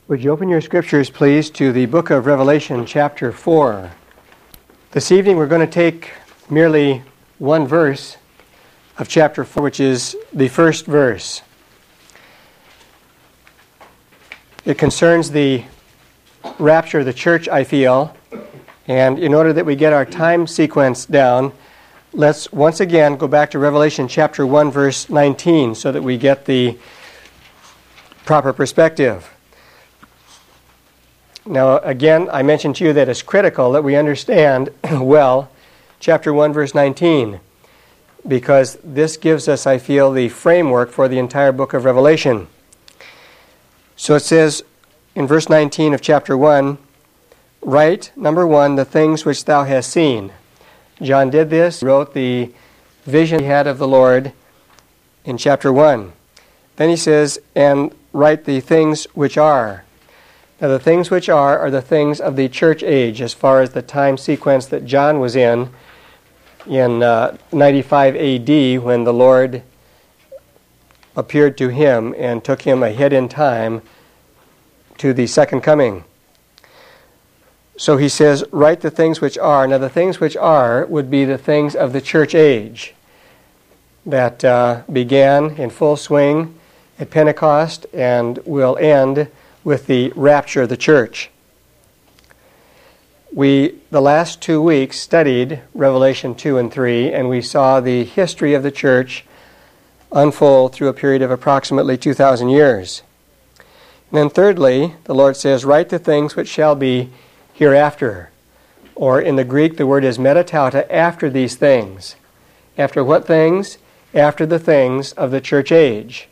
Would you open your scriptures, please, to the book of Revelation, chapter 4. This evening we're going to take merely one verse of chapter 4, which is the first verse. It concerns the rapture of the church, I feel, and in order that we get our time sequence down, let's once again go back to Revelation chapter 1, verse 19, so that we get the proper perspective. Now, again, I mentioned to you that it's critical that we understand well chapter 1, verse 19, because this gives us, I feel, the framework for the entire book of Revelation. So it says in verse 19 of chapter 1, write, number 1, the things which thou hast seen. John did this, wrote the vision he had of the Lord in chapter 1. Then he says, and write the things which are. Now, the things which are the things of the church age, as far as the time sequence that John was in 95 A.D., when the Lord appeared to him and took him ahead in time to the second coming. So he says, write the things which are. Now, the things which are would be the things of the church age that began in full swing at Pentecost and will end with the rapture of the church. We, the last 2 weeks, studied Revelation 2 and 3, and we saw the history of the church unfold through a period of approximately 2,000 years. And then thirdly, the Lord says, write the things which shall be hereafter. Or in the Greek, the word is metatauta, after these things. After what things? After the things of the church age.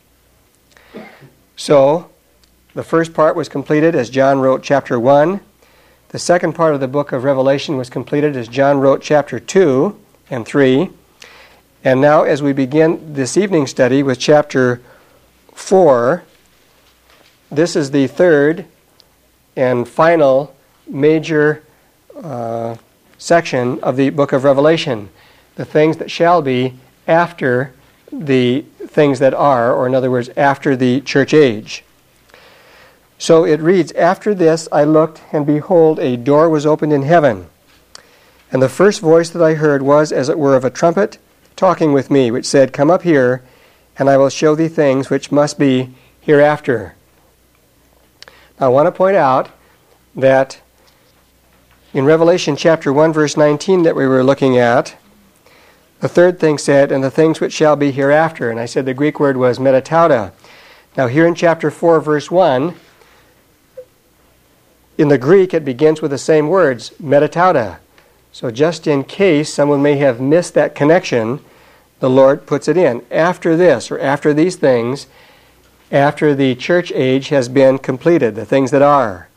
So, the first part was completed as John wrote chapter 1. The second part of the book of Revelation was completed as John wrote chapter 2 and 3. And now as we begin this evening study with chapter 4, this is the third and final major section of the book of Revelation. The things that shall be after the things that are, or in other words, after the church age. So it reads, after this I looked, and behold, a door was opened in heaven. And the first voice that I heard was, as it were, of a trumpet, talking with me, which said, come up here, and I will show thee things which must be hereafter. Now, I want to point out that in Revelation chapter 1, verse 19 that we were looking at, the third thing said, and the things which shall be hereafter. And I said the Greek word was metatauta. Now, here in chapter 4, verse 1, in the Greek, it begins with the same words, metatauta. So just in case someone may have missed that connection, the Lord puts it in. After this, or after these things, after the church age has been completed, the things that are.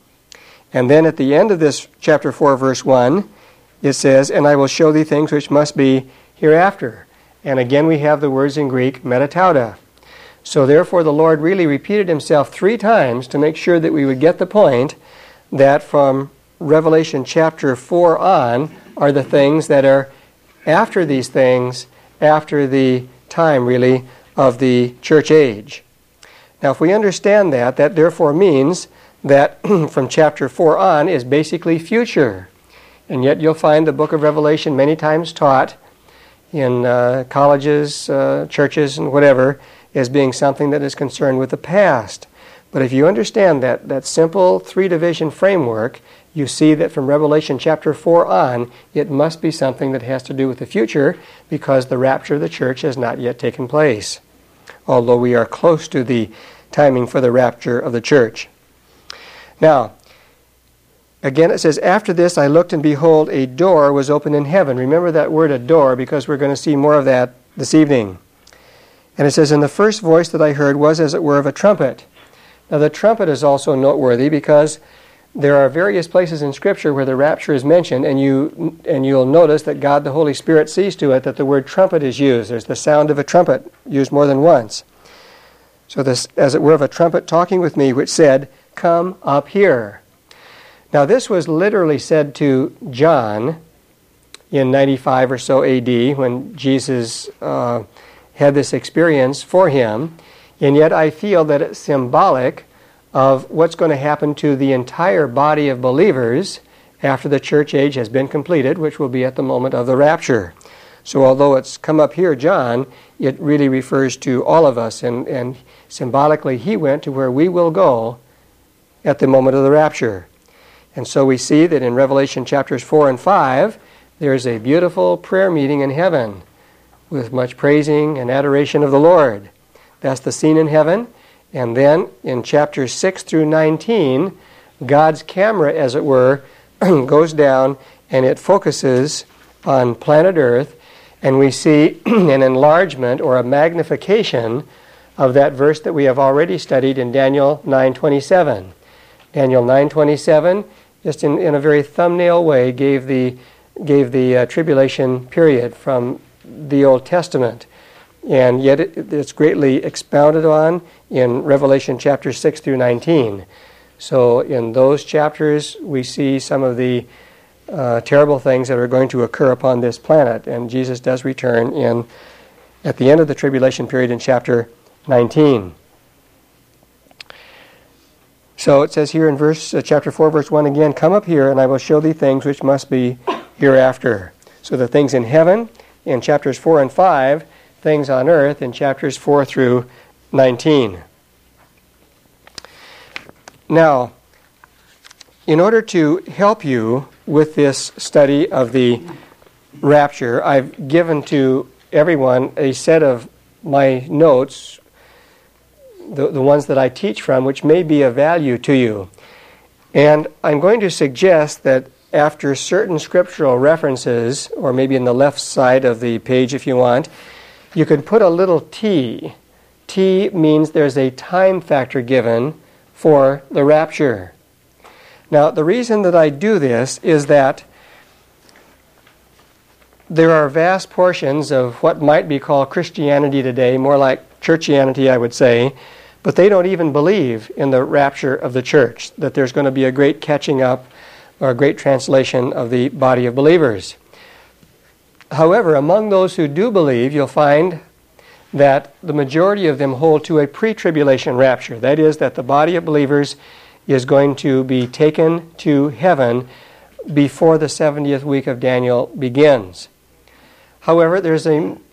And then at the end of this chapter 4, verse 1, it says, and I will show thee things which must be hereafter. And again we have the words in Greek, metatauta. So therefore the Lord really repeated himself 3 times to make sure that we would get the point that from Revelation chapter 4 on are the things that are after these things, after the time really of the church age. Now if we understand that, that therefore means that from chapter 4 on is basically future. And yet you'll find the book of Revelation many times taught in colleges, churches, and whatever, as being something that is concerned with the past. But if you understand that simple 3-division framework, you see that from Revelation chapter 4 on, it must be something that has to do with the future, because the rapture of the church has not yet taken place, although we are close to the timing for the rapture of the church. Now, again it says, after this I looked, and behold, a door was opened in heaven. Remember that word, a door, because we're going to see more of that this evening. And it says, and the first voice that I heard was, as it were, of a trumpet. Now the trumpet is also noteworthy because there are various places in Scripture where the rapture is mentioned, and you'll notice that God the Holy Spirit sees to it that the word trumpet is used. There's the sound of a trumpet used more than once. So this, as it were, of a trumpet talking with me, which said, come up here. Now this was literally said to John in 95 or so A.D. when Jesus had this experience for him, and yet I feel that it's symbolic of what's going to happen to the entire body of believers after the church age has been completed, which will be at the moment of the rapture. So although it's come up here, John, it really refers to all of us, and symbolically he went to where we will go at the moment of the rapture. And so we see that in Revelation chapters 4 and 5, there's a beautiful prayer meeting in heaven with much praising and adoration of the Lord. That's the scene in heaven. And then in chapters 6 through 19, God's camera, as it were, goes down and it focuses on planet Earth, and we see an enlargement or a magnification of that verse that we have already studied in Daniel 9:27. Daniel 9:27, just in a very thumbnail way, gave the tribulation period from the Old Testament. And yet it's greatly expounded on in Revelation chapters 6 through 19. So in those chapters, we see some of the terrible things that are going to occur upon this planet. And Jesus does return at the end of the tribulation period in chapter 19. So it says here in chapter 4, verse 1 again, "Come up here, and I will show thee things which must be hereafter." So the things in heaven in chapters 4 and 5, things on earth in chapters 4 through 19. Now, in order to help you with this study of the rapture, I've given to everyone a set of my notes, the ones that I teach from, which may be of value to you. And I'm going to suggest that after certain scriptural references, or maybe in the left side of the page if you want, you can put a little T. T means there's a time factor given for the rapture. Now, the reason that I do this is that there are vast portions of what might be called Christianity today, more like churchianity, I would say, but they don't even believe in the rapture of the church, that there's going to be a great catching up or a great translation of the body of believers. However, among those who do believe, you'll find that the majority of them hold to a pre-tribulation rapture. That is, that the body of believers is going to be taken to heaven before the 70th week of Daniel begins. However, there's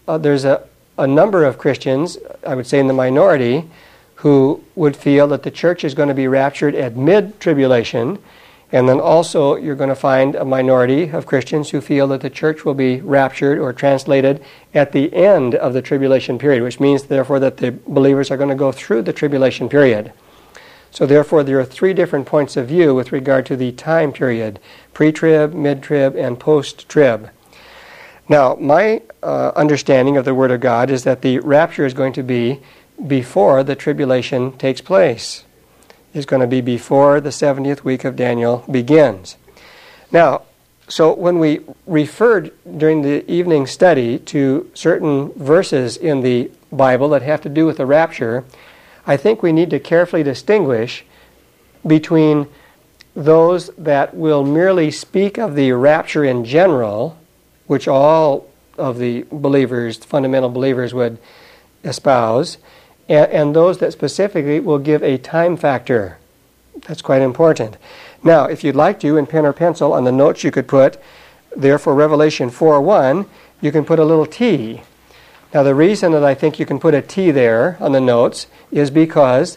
a number of Christians, I would say in the minority, who would feel that the church is going to be raptured at mid-tribulation, and then also you're going to find a minority of Christians who feel that the church will be raptured or translated at the end of the tribulation period, which means, therefore, that the believers are going to go through the tribulation period. So, therefore, there are three different points of view with regard to the time period: pre-trib, mid-trib, and post-trib. Now, my understanding of the Word of God is that the rapture is going to be before the tribulation takes place. It's going to be before the 70th week of Daniel begins. Now, so when we referred during the evening study to certain verses in the Bible that have to do with the rapture, I think we need to carefully distinguish between those that will merely speak of the rapture in general, which all of the believers, fundamental believers, would espouse, and those that specifically will give a time factor. That's quite important. Now, if you'd like to, in pen or pencil, on the notes you could put, there for Revelation 4:1, you can put a little T. Now, the reason that I think you can put a T there on the notes is because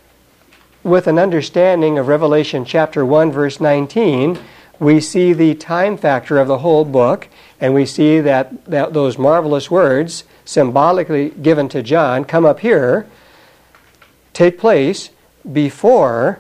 with an understanding of Revelation chapter 1, verse 19, we see the time factor of the whole book, and we see that those marvelous words symbolically given to John, "Come up here," take place before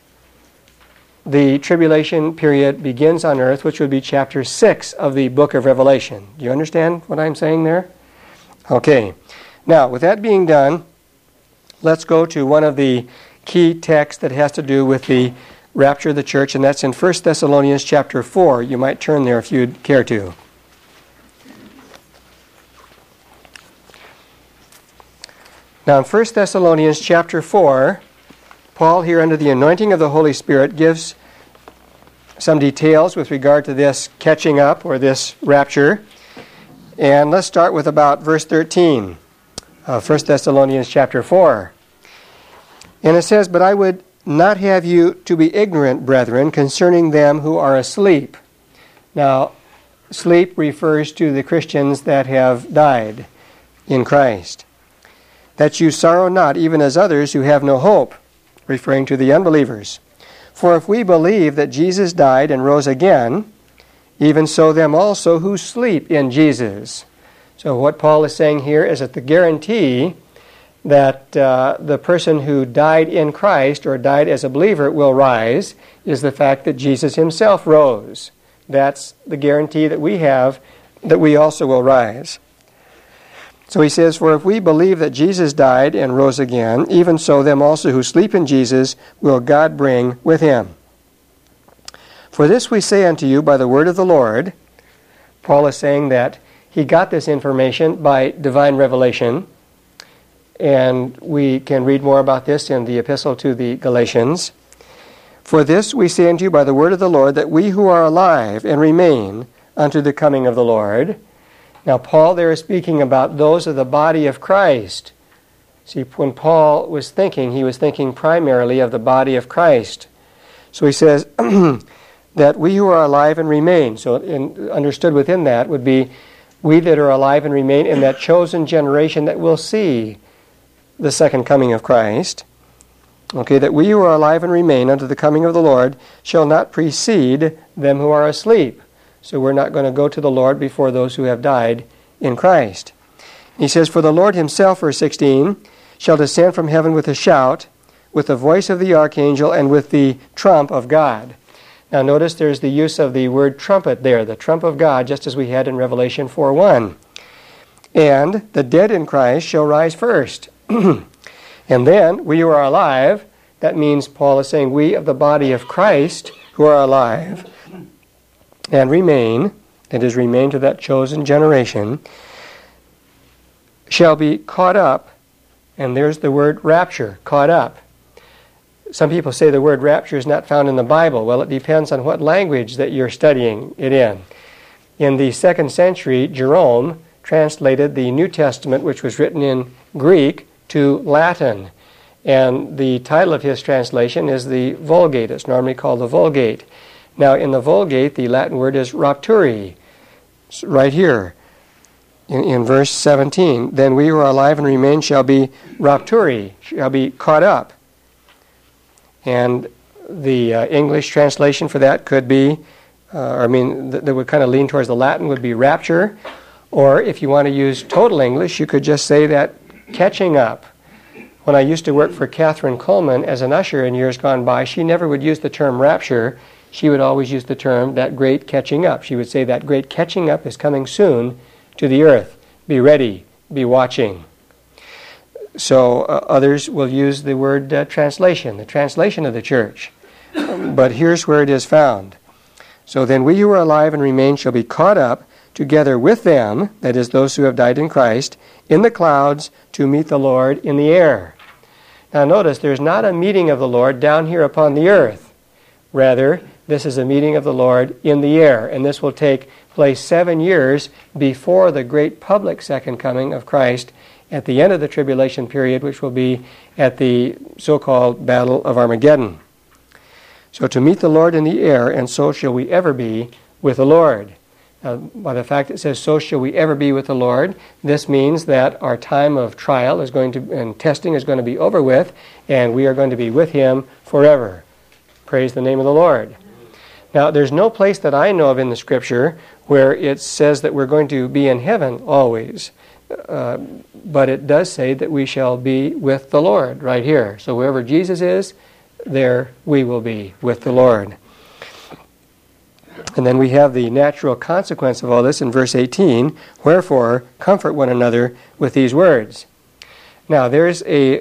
the tribulation period begins on earth, which would be chapter 6 of the book of Revelation. Do you understand what I'm saying there? Okay. Now, with that being done, let's go to one of the key texts that has to do with the rapture of the church, and that's in 1 Thessalonians chapter 4. You might turn there if you'd care to. Now, in 1 Thessalonians chapter 4, Paul, here under the anointing of the Holy Spirit, gives some details with regard to this catching up or this rapture. And let's start with about verse 13 of 1 Thessalonians chapter 4. And it says, "But I would not have you to be ignorant, brethren, concerning them who are asleep. Now, sleep refers to the Christians that have died in Christ. That you sorrow not, even as others who have no hope, referring to the unbelievers. For if we believe that Jesus died and rose again, even so them also who sleep in Jesus. So what Paul is saying here is that the guarantee that the person who died in Christ or died as a believer will rise is the fact that Jesus himself rose. That's the guarantee that we have, that we also will rise. So he says, for if we believe that Jesus died and rose again, even so them also who sleep in Jesus will God bring with him. For this we say unto you by the word of the Lord. Paul is saying that he got this information by divine revelation, and we can read more about this in the epistle to the Galatians. For this we say unto you by the word of the Lord, that we who are alive and remain unto the coming of the Lord. Now, Paul there is speaking about those of the body of Christ. See, when Paul was thinking, he was thinking primarily of the body of Christ. So he says that we who are alive and remain, so understood within that would be we that are alive and remain in that chosen generation that will see the second coming of Christ. Okay, that we who are alive and remain unto the coming of the Lord shall not precede them who are asleep. So we're not going to go to the Lord before those who have died in Christ. He says, for the Lord himself, verse 16, shall descend from heaven with a shout, with the voice of the archangel, and with the trump of God. Now notice there's the use of the word trumpet there, the trump of God, just as we had in Revelation 4:1. And the dead in Christ shall rise first. And then we who are alive, that means Paul is saying we of the body of Christ who are alive and remain, that is, remain to that chosen generation, shall be caught up, and there's the word rapture, caught up. Some people say the word rapture is not found in the Bible. Well, it depends on what language that you're studying it in. In the 2nd century, Jerome translated the New Testament, which was written in Greek, to Latin. And the title of his translation is the Vulgate. It's normally called the Vulgate. Now, in the Vulgate, the Latin word is rapturi. It's right here in verse 17. Then we who are alive and remain shall be rapturi, shall be caught up. And the English translation for that could be, that would kind of lean towards the Latin, would be rapture. Or if you want to use total English, you could just say that catching up. When I used to work for Catherine Coleman as an usher in years gone by, she never would use the term rapture. She would always use the term that great catching up. She would say that great catching up is coming soon to the earth. Be ready. Be watching. So others will use the word translation, the translation of the church. But here's where it is found. So then we who are alive and remain shall be caught up together with them, that is, those who have died in Christ, in the clouds to meet the Lord in the air. Now notice, there's not a meeting of the Lord down here upon the earth. Rather, this is a meeting of the Lord in the air, and this will take place 7 years before the great public second coming of Christ at the end of the tribulation period, which will be at the so-called Battle of Armageddon. So to meet the Lord in the air, and so shall we ever be with the Lord. By the fact it says, so shall we ever be with the Lord, this means that our time of trial is going to, and testing is going to be over with, and we are going to be with Him forever. Praise the name of the Lord. Now, there's no place that I know of in the Scripture where it says that we're going to be in heaven always. But it does say that we shall be with the Lord right here. So wherever Jesus is, there we will be with the Lord. And then we have the natural consequence of all this in verse 18, wherefore comfort one another with these words. Now there's a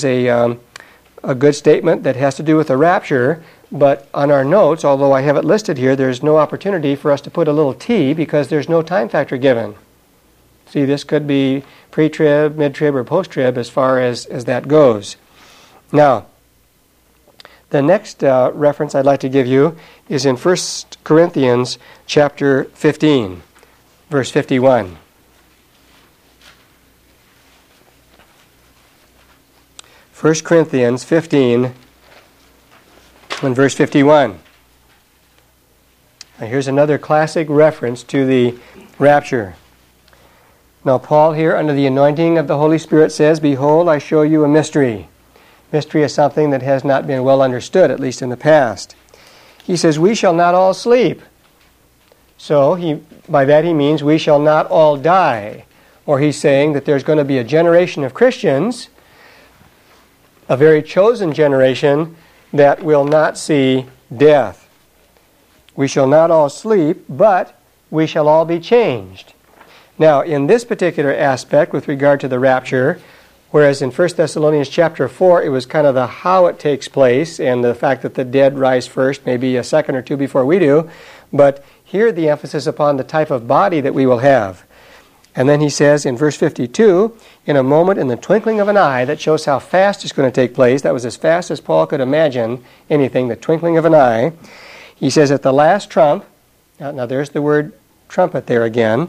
good statement that has to do with the rapture, but on our notes, although I have it listed here, there's no opportunity for us to put a little T because there's no time factor given. See, this could be pre-trib, mid-trib, or post-trib as far as that goes. Now, the next reference I'd like to give you is in 1 Corinthians chapter 15, verse 51. 1 Corinthians 15, In verse 51. Now here's another classic reference to the rapture. Now Paul here, under the anointing of the Holy Spirit, says, "Behold, I show you a mystery." Mystery is something that has not been well understood, at least in the past. He says, "We shall not all sleep." So by that he means we shall not all die. Or he's saying that there's going to be a generation of Christians, a very chosen generation, that will not see death. We shall not all sleep, but we shall all be changed. Now, in this particular aspect with regard to the rapture, whereas in 1 Thessalonians chapter 4, it was kind of the how it takes place and the fact that the dead rise first, maybe a second or two before we do, but here the emphasis upon the type of body that we will have. And then he says in verse 52, "In a moment, in the twinkling of an eye," that shows how fast it's going to take place. That was as fast as Paul could imagine anything, the twinkling of an eye. He says, "At the last trump," now there's the word trumpet there again,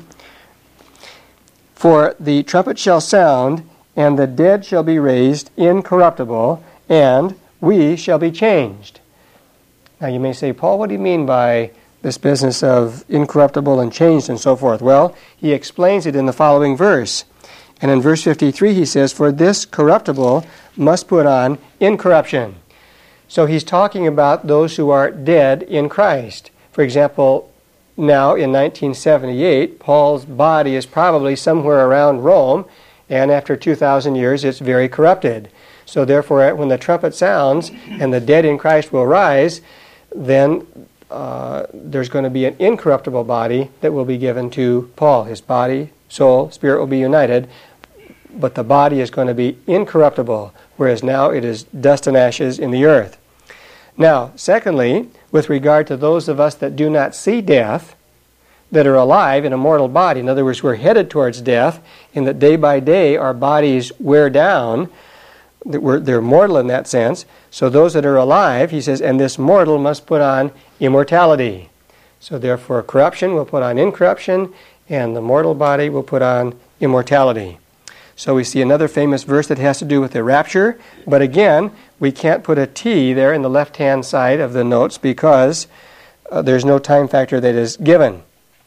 "For the trumpet shall sound, and the dead shall be raised incorruptible, and we shall be changed." Now you may say, "Paul, what do you mean by this business of incorruptible and changed and so forth?" Well, he explains it in the following verse. And in verse 53 he says, "For this corruptible must put on incorruption." So he's talking about those who are dead in Christ. For example, now in 1978, Paul's body is probably somewhere around Rome, and after 2,000 years it's very corrupted. So therefore, when the trumpet sounds and the dead in Christ will rise, then there's going to be an incorruptible body that will be given to Paul. His body, soul, spirit will be united, but the body is going to be incorruptible, whereas now it is dust and ashes in the earth. Now, secondly, with regard to those of us that do not see death, that are alive in a mortal body, in other words, we're headed towards death, in that day by day our bodies wear down, they're mortal in that sense. So those that are alive, he says, "And this mortal must put on immortality." So therefore corruption will put on incorruption, and the mortal body will put on immortality. So we see another famous verse that has to do with the rapture, but again, we can't put a T there in the left-hand side of the notes because there's no time factor that is given.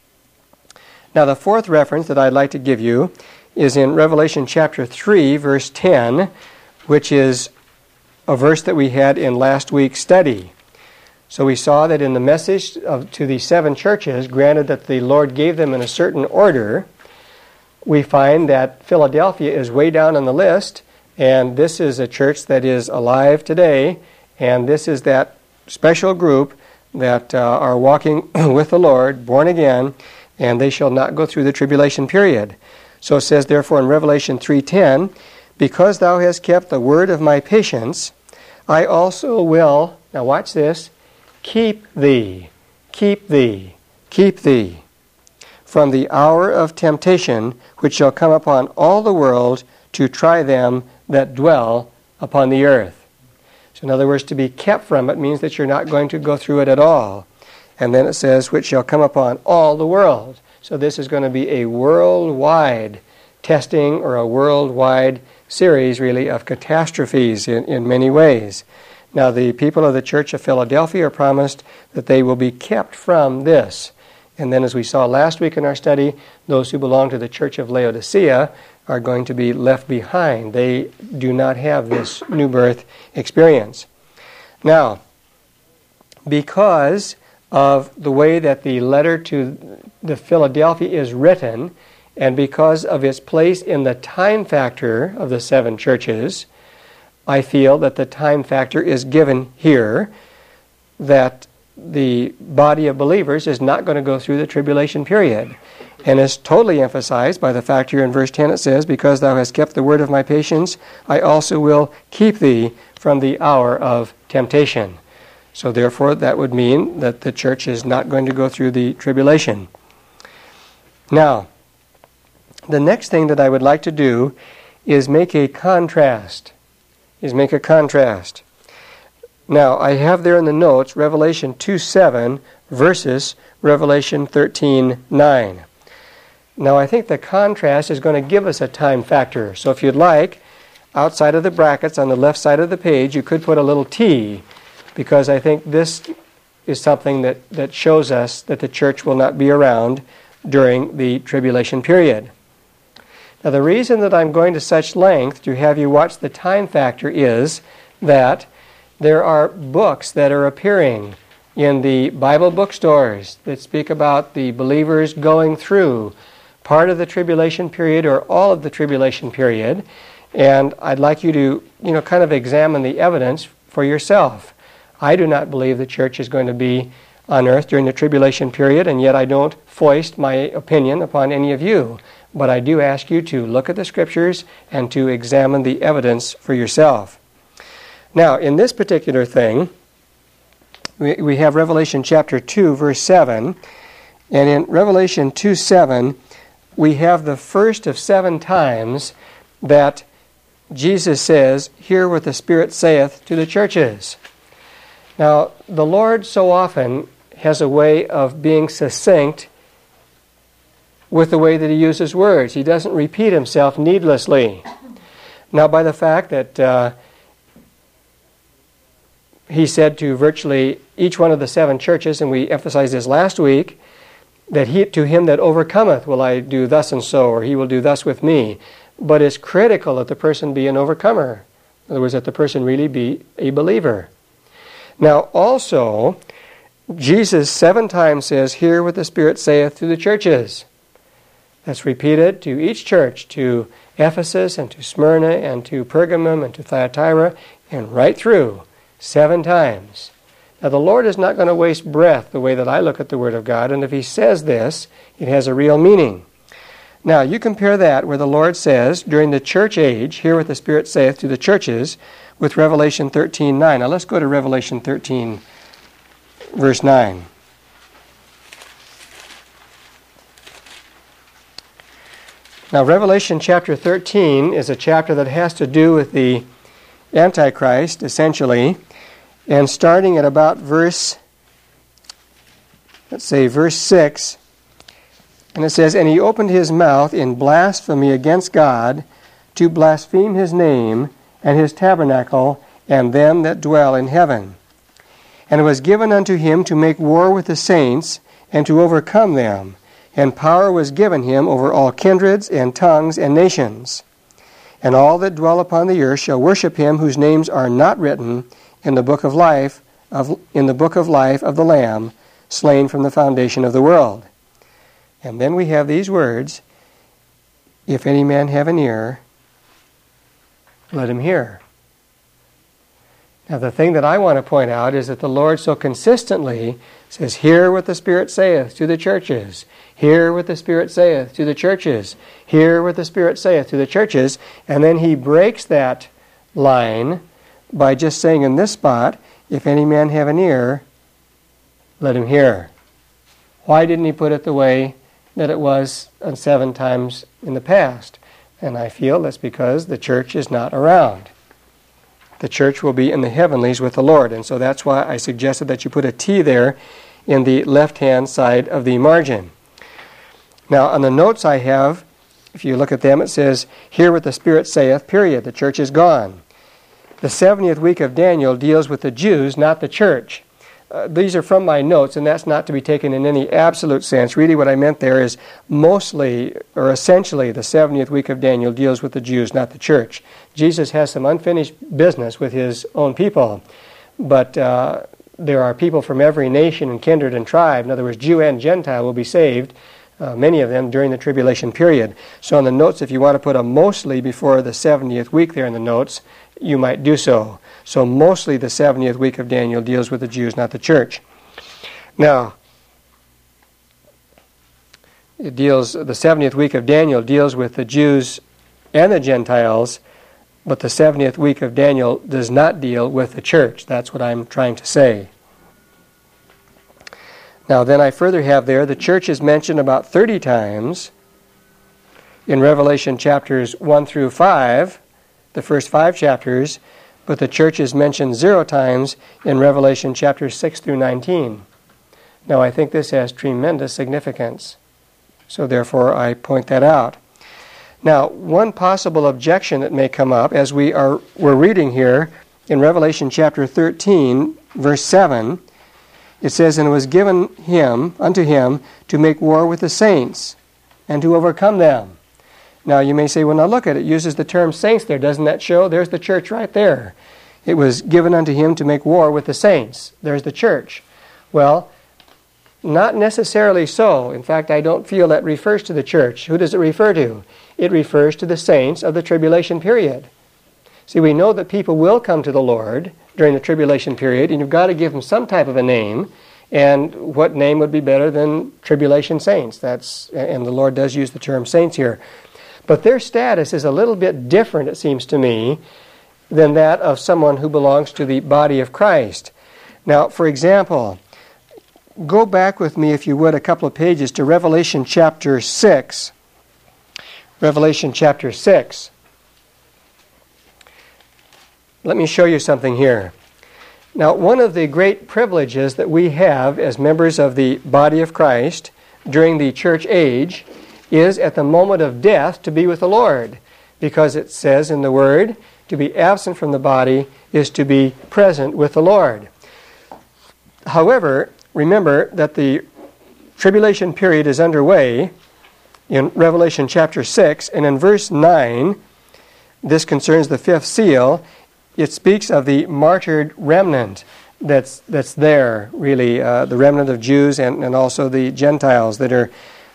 Now the fourth reference that I'd like to give you is in Revelation chapter 3, verse 10, which is a verse that we had in last week's study. So we saw that in the message to the 7 churches, granted that the Lord gave them in a certain order, we find that Philadelphia is way down on the list, and this is a church that is alive today, and this is that special group that are walking with the Lord, born again, and they shall not go through the tribulation period. So it says, therefore, in Revelation 3:10, "Because thou hast kept the word of my patience, I also will," now watch this, "keep thee, keep thee, keep thee from the hour of temptation, which shall come upon all the world to try them that dwell upon the earth." So in other words, to be kept from it means that you're not going to go through it at all. And then it says, "which shall come upon all the world." So this is going to be a worldwide testing, or a worldwide series, really, of catastrophes in many ways. Now, the people of the Church of Philadelphia are promised that they will be kept from this. And then, as we saw last week in our study, those who belong to the Church of Laodicea are going to be left behind. They do not have this new birth experience. Now, because of the way that the letter to the Philadelphia is written, and because of its place in the time factor of the 7 churches, I feel that the time factor is given here, that the body of believers is not going to go through the tribulation period. And is totally emphasized by the fact here in verse 10 it says, "Because thou hast kept the word of my patience, I also will keep thee from the hour of temptation." So therefore that would mean that the church is not going to go through the tribulation. Now, the next thing that I would like to do is make a contrast. Now, I have there in the notes Revelation 2:7 versus Revelation 13:9. Now, I think the contrast is going to give us a time factor. So if you'd like, outside of the brackets on the left side of the page, you could put a little T, because I think this is something that shows us that the church will not be around during the tribulation period. Now, the reason that I'm going to such length to have you watch the time factor is that there are books that are appearing in the Bible bookstores that speak about the believers going through part of the tribulation period or all of the tribulation period. And I'd like you to, kind of examine the evidence for yourself. I do not believe the church is going to be on earth during the tribulation period, and yet I don't foist my opinion upon any of you. But I do ask you to look at the Scriptures and to examine the evidence for yourself. Now, in this particular thing, we have Revelation chapter 2, verse 7. And in Revelation 2:7, we have the first of 7 times that Jesus says, "Hear what the Spirit saith to the churches." Now, the Lord so often has a way of being succinct with the way that He uses words. He doesn't repeat Himself needlessly. Now, by the fact that He said to virtually each one of the 7 churches, and we emphasized this last week, that to him that overcometh will I do thus and so, or he will do thus with me. But it's critical that the person be an overcomer. In other words, that the person really be a believer. Now, also, Jesus 7 times says, "Hear what the Spirit saith to the churches." That's repeated to each church, to Ephesus and to Smyrna and to Pergamum and to Thyatira, and right through 7 times. Now, the Lord is not going to waste breath the way that I look at the Word of God, and if He says this, it has a real meaning. Now, you compare that where the Lord says, during the church age, "Hear what the Spirit saith to the churches," with Revelation 13:9. Now, let's go to Revelation 13, verse 9. Now, Revelation chapter 13 is a chapter that has to do with the Antichrist, essentially. And starting at about verse 6, and it says, "And he opened his mouth in blasphemy against God, to blaspheme his name, and his tabernacle, and them that dwell in heaven. And it was given unto him to make war with the saints, and to overcome them. And power was given him over all kindreds, and tongues, and nations. And all that dwell upon the earth shall worship him whose names are not written in the book of life of the Lamb, slain from the foundation of the world." And then we have these words, "If any man have an ear, let him hear." Now, the thing that I want to point out is that the Lord so consistently says, "Hear what the Spirit saith to the churches. Hear what the Spirit saith to the churches. Hear what the Spirit saith to the churches." And then He breaks that line by just saying in this spot, "If any man have an ear, let him hear." Why didn't He put it the way that it was 7 times in the past? And I feel that's because the church is not around. The church will be in the heavenlies with the Lord. And so that's why I suggested that you put a T there in the left-hand side of the margin. Now, on the notes I have, if you look at them, it says, "Hear what the Spirit saith," period. The church is gone. The 70th week of Daniel deals with the Jews, not the church. These are from my notes, and that's not to be taken in any absolute sense. Really what I meant there is mostly, or essentially, the 70th week of Daniel deals with the Jews, not the church. Jesus has some unfinished business with His own people, but there are people from every nation and kindred and tribe. In other words, Jew and Gentile will be saved, many of them during the tribulation period. So on the notes, if you want to put a mostly before the 70th week there in the notes, you might do so. So mostly the 70th week of Daniel deals with the Jews, not the church. Now, the 70th week of Daniel deals with the Jews and the Gentiles, but the 70th week of Daniel does not deal with the church. That's what I'm trying to say. Now, then I further have there, the church is mentioned about 30 times in Revelation chapters 1 through 5, the first 5 chapters, but the church is mentioned 0 times in Revelation chapters 6 through 19. Now, I think this has tremendous significance, so therefore I point that out. Now, one possible objection that may come up as we're reading here in Revelation chapter 13, verse 7, it says, "And it was given unto him to make war with the saints and to overcome them." Now you may say, well, now look at it. It uses the term saints there. Doesn't that show? There's the church right there. It was given unto him to make war with the saints. There's the church. Well, not necessarily so. In fact, I don't feel that refers to the church. Who does it refer to? It refers to the saints of the tribulation period. See, we know that people will come to the Lord during the tribulation period, and you've got to give them some type of a name. And what name would be better than tribulation saints? And the Lord does use the term saints here. But their status is a little bit different, it seems to me, than that of someone who belongs to the body of Christ. Now, for example, go back with me, if you would, a couple of pages to Revelation chapter 6. Revelation chapter 6. Let me show you something here. Now, one of the great privileges that we have as members of the body of Christ during the church age is at the moment of death to be with the Lord, because it says in the Word, to be absent from the body is to be present with the Lord. However, remember that the tribulation period is underway in Revelation chapter 6, and in verse 9, this concerns the fifth seal. It speaks of the martyred remnant that's there, really, the remnant of Jews and also the Gentiles that are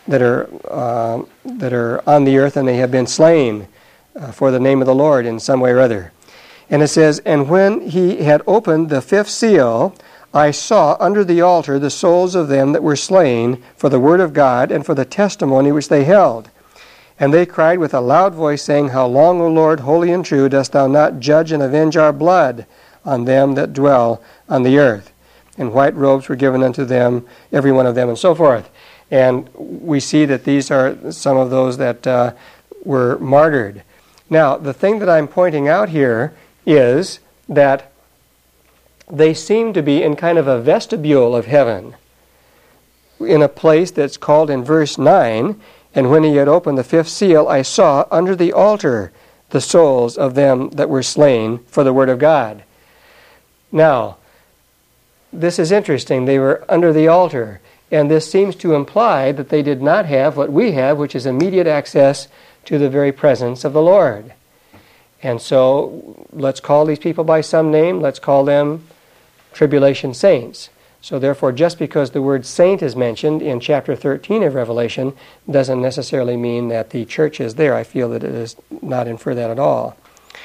on the earth, and they have been slain for the name of the Lord in some way or other. And it says, "And when he had opened the fifth seal, I saw under the altar the souls of them that were slain for the word of God and for the testimony which they held. And they cried with a loud voice, saying, How long, O Lord, holy and true, dost thou not judge and avenge our blood on them that dwell on the earth? And white robes were given unto them, every one of them," and so forth. And we see that these are some of those that were martyred. Now, the thing that I'm pointing out here is that they seem to be in kind of a vestibule of heaven, in a place that's called in verse 9, "And when he had opened the fifth seal, I saw under the altar the souls of them that were slain for the word of God." Now, this is interesting. They were under the altar. And this seems to imply that they did not have what we have, which is immediate access to the very presence of the Lord. And so, let's call these people by some name. Let's call them tribulation saints. So therefore, just because the word saint is mentioned in chapter 13 of Revelation doesn't necessarily mean that the church is there. I feel that it does not infer that at all.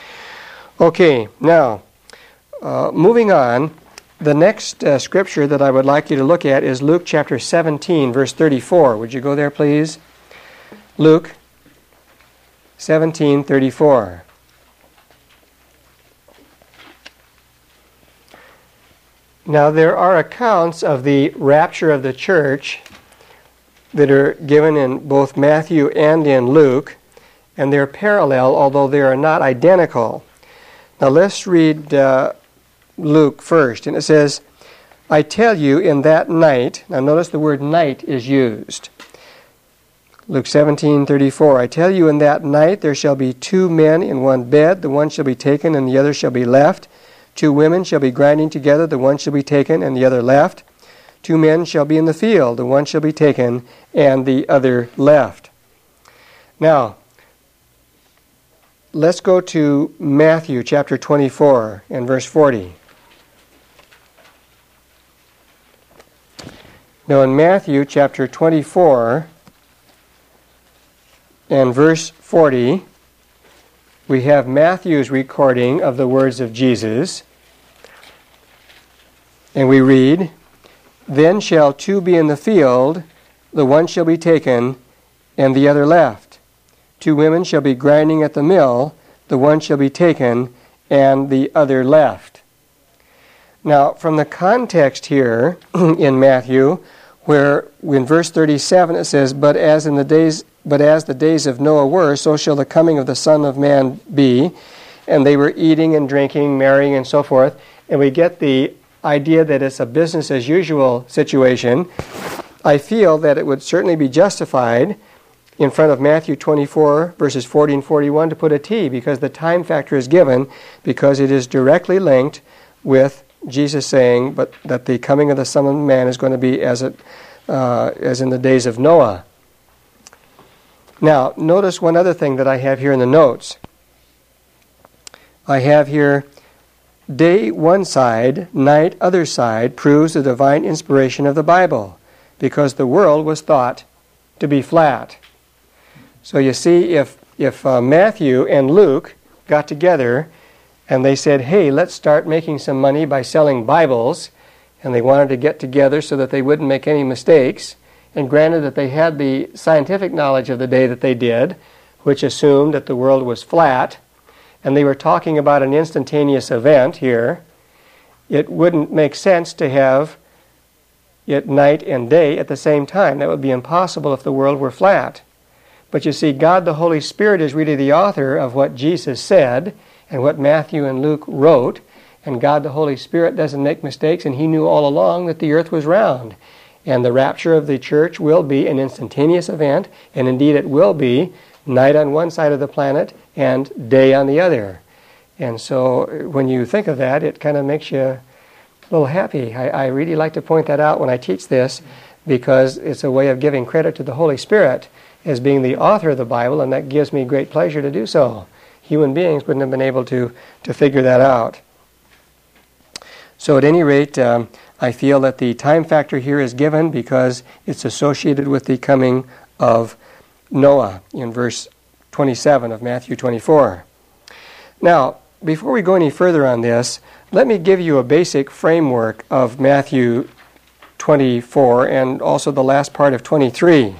Okay, now, moving on. The next scripture that I would like you to look at is Luke chapter 17, verse 34. Would you go there, please? Luke 17:34. Now, there are accounts of the rapture of the church that are given in both Matthew and in Luke, and they're parallel, although they are not identical. Now, let's read Luke first, and it says, "I tell you, in that night," now notice the word night is used. Luke 17:34, "I tell you, in that night there shall be two men in one bed, the one shall be taken and the other shall be left. Two women shall be grinding together, the one shall be taken and the other left. Two men shall be in the field, the one shall be taken and the other left." Now, let's go to Matthew chapter 24 and verse 40. Now, in Matthew chapter 24 and verse 40, we have Matthew's recording of the words of Jesus. And we read, "Then shall two be in the field, the one shall be taken, and the other left. Two women shall be grinding at the mill, the one shall be taken, and the other left." Now, from the context here in Matthew, where in verse 37 it says, But as the days of Noah were, so shall the coming of the Son of Man be. And they were eating and drinking, marrying, and so forth. And we get the idea that it's a business as usual situation. I feel that it would certainly be justified in front of Matthew 24, verses 40 and 41 to put a T, because the time factor is given, because it is directly linked with Jesus saying, but that the coming of the Son of Man is going to be as in the days of Noah. Now, notice one other thing that I have here in the notes. I have here, day one side, night other side, proves the divine inspiration of the Bible, because the world was thought to be flat. So you see, if Matthew and Luke got together and they said, hey, let's start making some money by selling Bibles, and they wanted to get together so that they wouldn't make any mistakes, and granted that they had the scientific knowledge of the day that they did, which assumed that the world was flat, and they were talking about an instantaneous event here, it wouldn't make sense to have it night and day at the same time. That would be impossible if the world were flat. But you see, God the Holy Spirit is really the author of what Jesus said and what Matthew and Luke wrote, and God the Holy Spirit doesn't make mistakes, and He knew all along that the earth was round. And the rapture of the church will be an instantaneous event, and indeed it will be night on one side of the planet and day on the other. And so when you think of that, it kind of makes you a little happy. I really like to point that out when I teach this, because it's a way of giving credit to the Holy Spirit as being the author of the Bible, and that gives me great pleasure to do so. Human beings wouldn't have been able to figure that out. So at any rate, I feel that the time factor here is given because it's associated with the coming of Noah in verse 27 of Matthew 24. Now, before we go any further on this, let me give you a basic framework of Matthew 24 and also the last part of 23.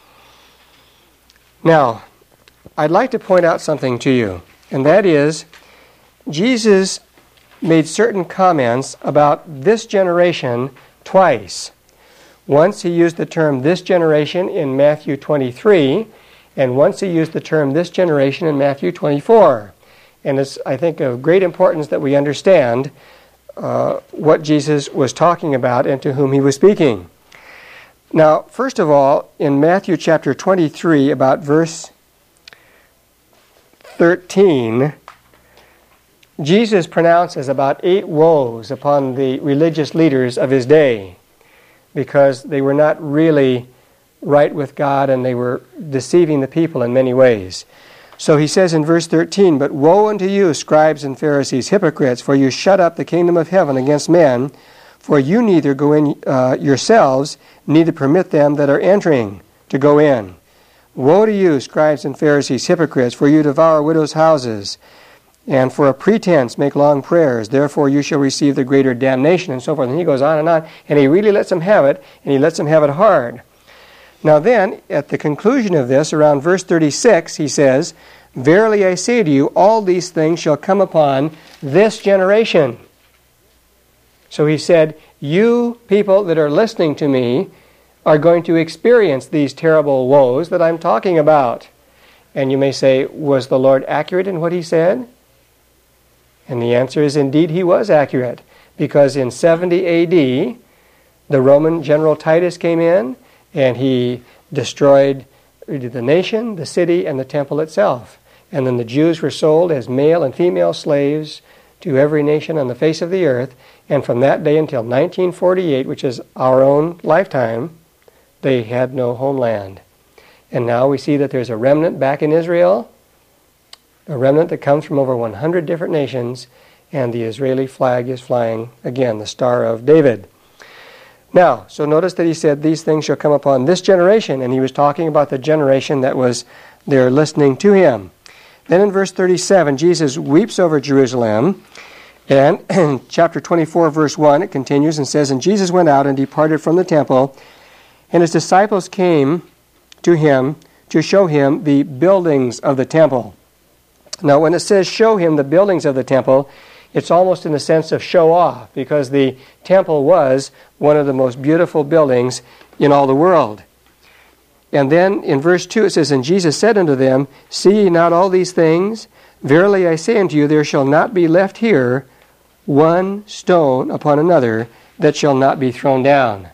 Now, I'd like to point out something to you, and that is Jesus made certain comments about this generation twice. Once he used the term this generation in Matthew 23, and once he used the term this generation in Matthew 24. And it's, I think, of great importance that we understand what Jesus was talking about and to whom he was speaking. Now, first of all, in Matthew chapter 23, about verse 13, Jesus pronounces about 8 woes upon the religious leaders of his day because they were not really right with God and they were deceiving the people in many ways. So he says in verse 13, "But woe unto you, scribes and Pharisees, hypocrites, for you shut up the kingdom of heaven against men, for you neither go in yourselves, neither permit them that are entering to go in. Woe to you, scribes and Pharisees, hypocrites, for you devour widows' houses, and for a pretense make long prayers. Therefore you shall receive the greater damnation," and so forth. And he goes on, and he really lets them have it, and he lets them have it hard. Now then, at the conclusion of this, around verse 36, he says, "Verily I say to you, all these things shall come upon this generation." So he said, you people that are listening to me are going to experience these terrible woes that I'm talking about. And you may say, was the Lord accurate in what he said? And the answer is indeed he was accurate, because in 70 A.D., the Roman general Titus came in and he destroyed the nation, the city, and the temple itself. And then the Jews were sold as male and female slaves to every nation on the face of the earth. And from that day until 1948, which is our own lifetime, they had no homeland. And now we see that there's a remnant back in Israel, a remnant that comes from over 100 different nations, and the Israeli flag is flying again, the Star of David. Now, so notice that he said, these things shall come upon this generation, and he was talking about the generation that was there listening to him. Then in verse 37, Jesus weeps over Jerusalem, and in chapter 24, verse 1, it continues and says, "And Jesus went out and departed from the temple, and his disciples came to him to show him the buildings of the temple." Now, when it says show him the buildings of the temple, it's almost in the sense of show off, because the temple was one of the most beautiful buildings in all the world. And then in verse 2 it says, "And Jesus said unto them, See ye not all these things? Verily I say unto you, there shall not be left here one stone upon another that shall not be thrown down."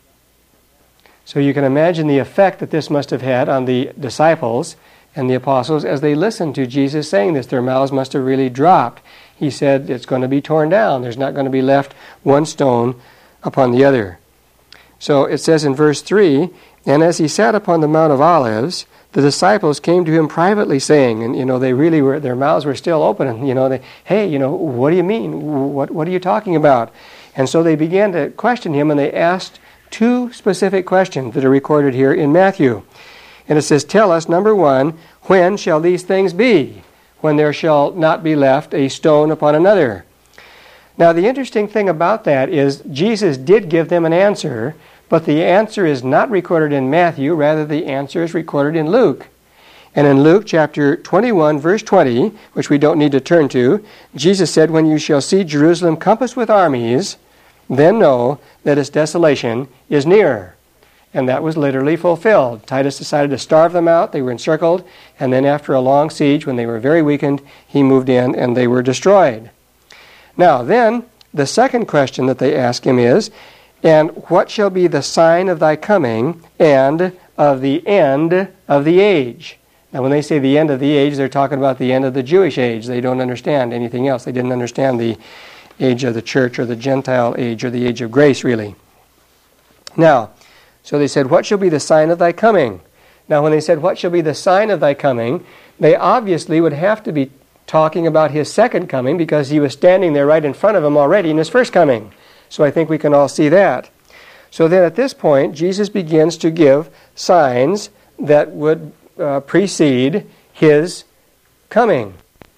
So you can imagine the effect that this must have had on the disciples and the apostles as they listened to Jesus saying this. Their mouths must have really dropped. he said it's going to be torn down. There's not going to be left one stone upon the other. So it says in verse 3, "And as he sat upon the Mount of Olives, the disciples came to him privately, saying," and they really were, their mouths were still open, and "Hey, what do you mean? What are you talking about?" And so they began to question him, and they asked two specific questions that are recorded here in Matthew. And it says, "Tell us, number one, when shall these things be, when there shall not be left a stone upon another?" Now, the interesting thing about that is Jesus did give them an answer, but the answer is not recorded in Matthew. Rather, the answer is recorded in Luke. And in Luke chapter 21, verse 20, which we don't need to turn to, Jesus said, "When you shall see Jerusalem compassed with armies, then know that its desolation is near." And that was literally fulfilled. Titus decided to starve them out. They were encircled. And then after a long siege, when they were very weakened, he moved in and they were destroyed. Now then, the second question that they ask him is, "And what shall be the sign of thy coming and of the end of the age?" Now when they say the end of the age, they're talking about the end of the Jewish age. They don't understand anything else. They didn't understand the age of the church or the Gentile age or the age of grace, really. Now, so they said, "What shall be the sign of thy coming?" Now when they said, "What shall be the sign of thy coming?" they obviously would have to be talking about his second coming, because he was standing there right in front of them already in his first coming. So I think we can all see that. So then at this point, Jesus begins to give signs that would precede his coming.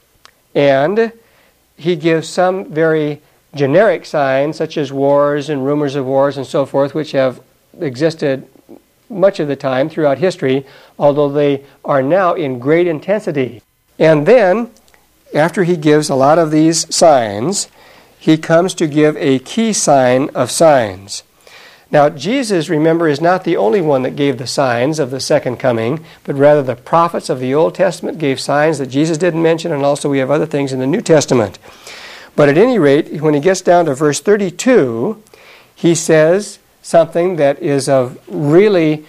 And he gives some very generic signs, such as wars and rumors of wars and so forth, which have existed much of the time throughout history, although they are now in great intensity. And then, after he gives a lot of these signs, he comes to give a key sign of signs. Now, Jesus, remember, is not the only one that gave the signs of the second coming, but rather the prophets of the Old Testament gave signs that Jesus didn't mention, and also we have other things in the New Testament. But at any rate, when he gets down to verse 32, he says something that is of really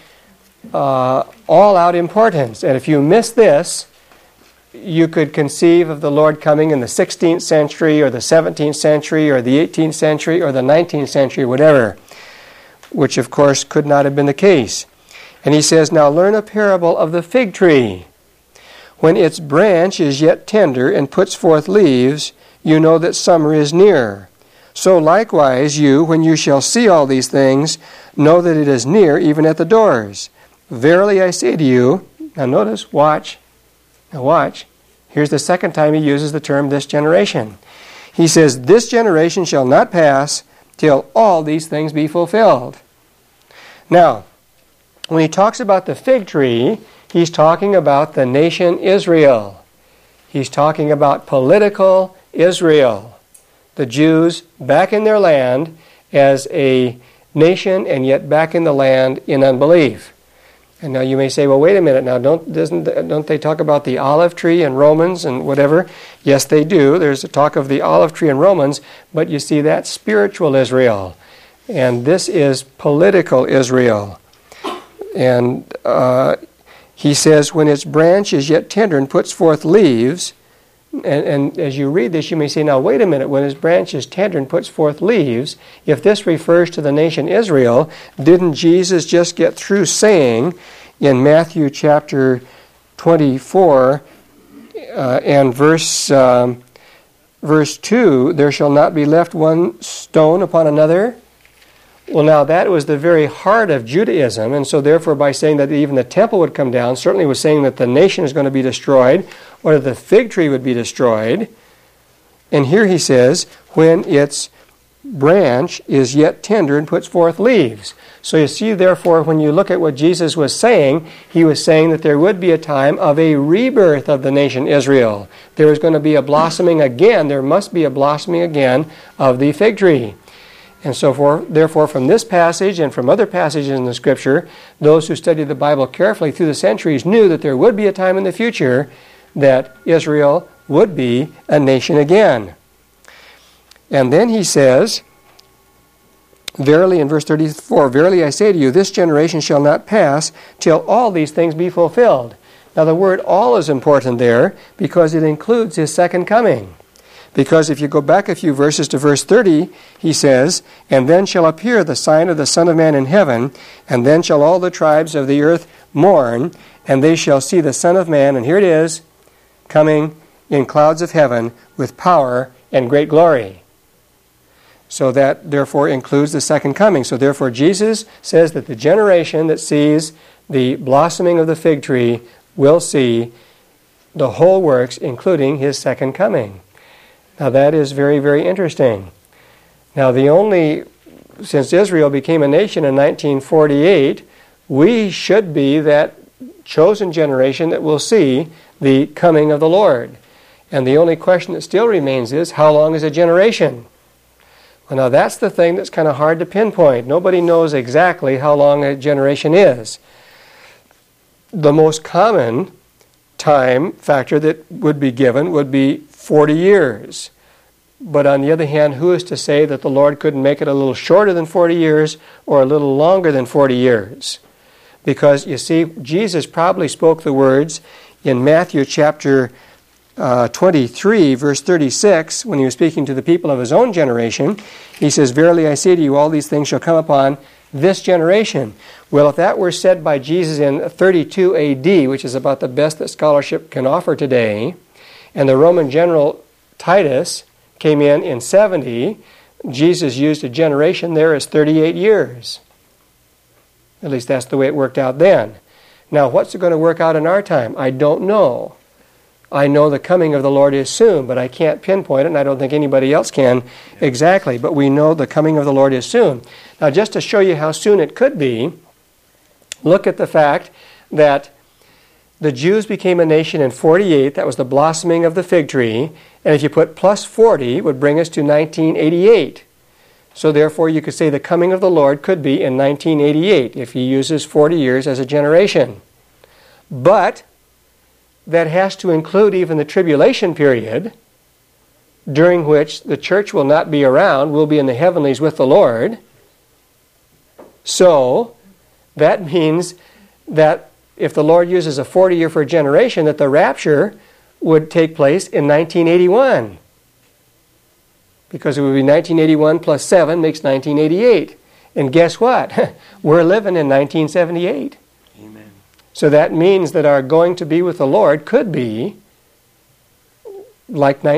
all-out importance. And if you miss this, you could conceive of the Lord coming in the 16th century or the 17th century or the 18th century or the 19th century, whatever, which of course could not have been the case. And he says, "Now learn a parable of the fig tree. When its branch is yet tender and puts forth leaves, you know that summer is near. So likewise you, when you shall see all these things, know that it is near, even at the doors. Verily I say to you," now notice, watch. Now watch. Here's the second time he uses the term "this generation." He says, "This generation shall not pass till all these things be fulfilled." Now, when he talks about the fig tree, he's talking about the nation Israel. He's talking about political Israel, the Jews back in their land as a nation and yet back in the land in unbelief. And now you may say, well, wait a minute now, don't they talk about the olive tree in Romans and whatever? Yes, they do. There's a talk of the olive tree in Romans, but you see that's spiritual Israel. And this is political Israel. And he says, when its branch is yet tender and puts forth leaves, and as you read this, you may say, now wait a minute, when its branch is tender and puts forth leaves, if this refers to the nation Israel, didn't Jesus just get through saying in Matthew chapter 24 and verse 2, there shall not be left one stone upon another? Well, now that was the very heart of Judaism, and so therefore by saying that even the temple would come down, certainly was saying that the nation is going to be destroyed, or that the fig tree would be destroyed. And here he says, when its branch is yet tender and puts forth leaves. So you see, therefore, when you look at what Jesus was saying, he was saying that there would be a time of a rebirth of the nation Israel. There is going to be a blossoming again, there must be a blossoming again of the fig tree. And so therefore, from this passage and from other passages in the Scripture, those who studied the Bible carefully through the centuries knew that there would be a time in the future that Israel would be a nation again. And then he says, verily, in verse 34, verily I say to you, this generation shall not pass till all these things be fulfilled. Now the word all is important there because it includes his second coming. Because if you go back a few verses to verse 30, he says, "And then shall appear the sign of the Son of Man in heaven, and then shall all the tribes of the earth mourn, and they shall see the Son of Man," and here it is, "coming in clouds of heaven with power and great glory." So that therefore includes the second coming. So therefore Jesus says that the generation that sees the blossoming of the fig tree will see the whole works, including his second coming. Now that is very, very interesting. Now since Israel became a nation in 1948, we should be that chosen generation that will see the coming of the Lord. And the only question that still remains is, how long is a generation? Well, now that's the thing that's kind of hard to pinpoint. Nobody knows exactly how long a generation is. The most common time factor that would be given would be 40 years. But on the other hand, who is to say that the Lord couldn't make it a little shorter than 40 years or a little longer than 40 years? Because, you see, Jesus probably spoke the words in Matthew chapter 23, verse 36, when he was speaking to the people of his own generation. He says, "Verily I say to you, all these things shall come upon this generation." Well, if that were said by Jesus in 32 AD, which is about the best that scholarship can offer today, and the Roman general Titus came in 70, Jesus used a generation there as 38 years. At least that's the way it worked out then. Now, what's it going to work out in our time? I don't know. I know the coming of the Lord is soon, but I can't pinpoint it, and I don't think anybody else can exactly. But we know the coming of the Lord is soon. Now, just to show you how soon it could be, look at the fact that the Jews became a nation in 48. That was the blossoming of the fig tree. And if you put plus 40, it would bring us to 1988. So therefore, you could say the coming of the Lord could be in 1988 if he uses 40 years as a generation. But that has to include even the tribulation period, during which the church will not be around. We'll be in the heavenlies with the Lord. So that means that if the Lord uses a 40 year for a generation, that the rapture would take place in 1981. Because it would be 1981 plus 7 makes 1988. And guess what? We're living in 1978. Amen. So that means that our going to be with the Lord could be like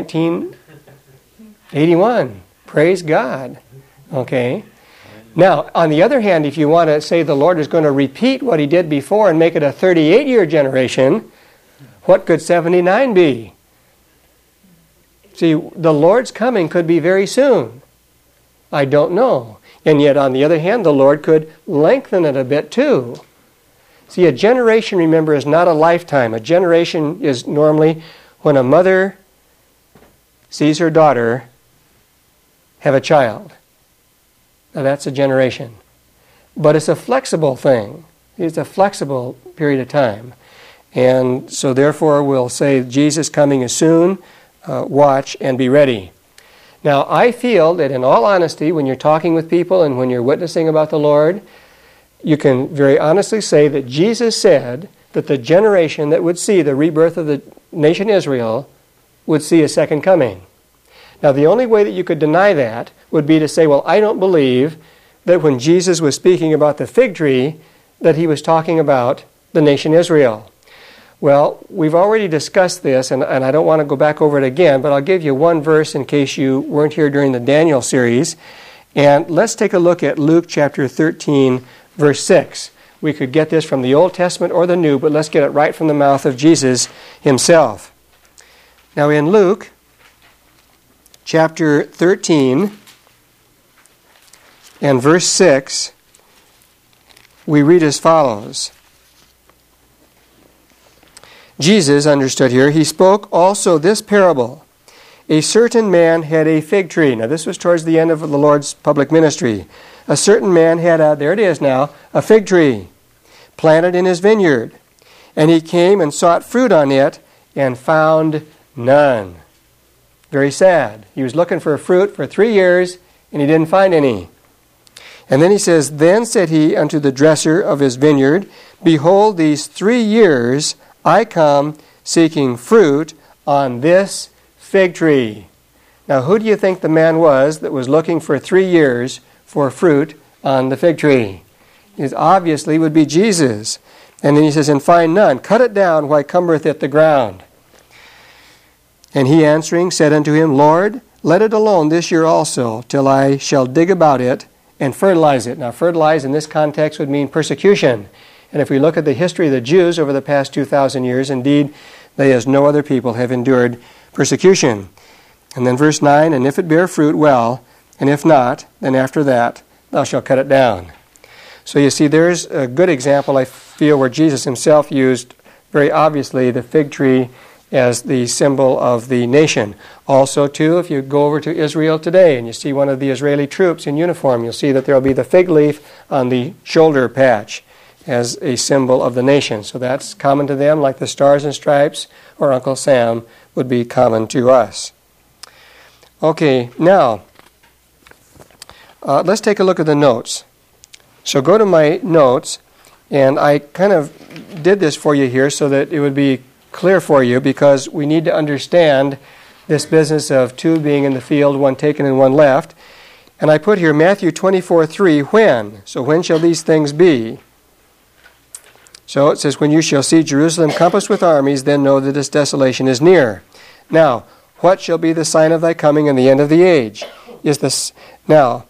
1981. Praise God. Okay? Now, on the other hand, if you want to say the Lord is going to repeat what he did before and make it a 38-year generation, what could 79 be? See, the Lord's coming could be very soon. I don't know. And yet, on the other hand, the Lord could lengthen it a bit too. See, a generation, remember, is not a lifetime. A generation is normally when a mother sees her daughter have a child. Now, that's a generation. But it's a flexible thing. It's a flexible period of time. And so, therefore, we'll say Jesus coming is soon. Watch and be ready. Now, I feel that in all honesty, when you're talking with people and when you're witnessing about the Lord, you can very honestly say that Jesus said that the generation that would see the rebirth of the nation Israel would see a second coming. Now, the only way that you could deny that would be to say, well, I don't believe that when Jesus was speaking about the fig tree, that he was talking about the nation Israel. Well, we've already discussed this, and I don't want to go back over it again, but I'll give you one verse in case you weren't here during the Daniel series. And let's take a look at Luke chapter 13, verse 6. We could get this from the Old Testament or the New, but let's get it right from the mouth of Jesus himself. Now, in Luke chapter 13 and verse 6, we read as follows. Jesus understood here, he spoke also this parable. A certain man had a fig tree. Now this was towards the end of the Lord's public ministry. A certain man had there it is now, a fig tree planted in his vineyard. And he came and sought fruit on it and found none. Very sad. He was looking for fruit for 3 years and he didn't find any. And then he says, Then said he unto the dresser of his vineyard, Behold, these 3 years I come seeking fruit on this fig tree. Now, who do you think the man was that was looking for 3 years for fruit on the fig tree? It obviously would be Jesus. And then he says, and find none. Cut it down, why cumbereth it the ground? And he answering said unto him, Lord, let it alone this year also, till I shall dig about it and fertilize it. Now, fertilize in this context would mean persecution. And if we look at the history of the Jews over the past 2,000 years, indeed, they as no other people have endured persecution. And then verse 9, and if it bear fruit, well, and if not, then after that thou shalt cut it down. So you see, there's a good example, I feel, where Jesus himself used very obviously the fig tree as the symbol of the nation. Also, too, if you go over to Israel today and you see one of the Israeli troops in uniform, you'll see that there will be the fig leaf on the shoulder patch as a symbol of the nation. So that's common to them, like the Stars and Stripes or Uncle Sam would be common to us. Okay, now, let's take a look at the notes. So go to my notes, and I kind of did this for you here so that it would be clear for you, because we need to understand this business of 2 being in the field, 1 taken and 1 left. And I put here Matthew 24:3, when? So when shall these things be? So it says, when you shall see Jerusalem compassed with armies, then know that its desolation is near. Now, what shall be the sign of thy coming and the end of the age? Is this now?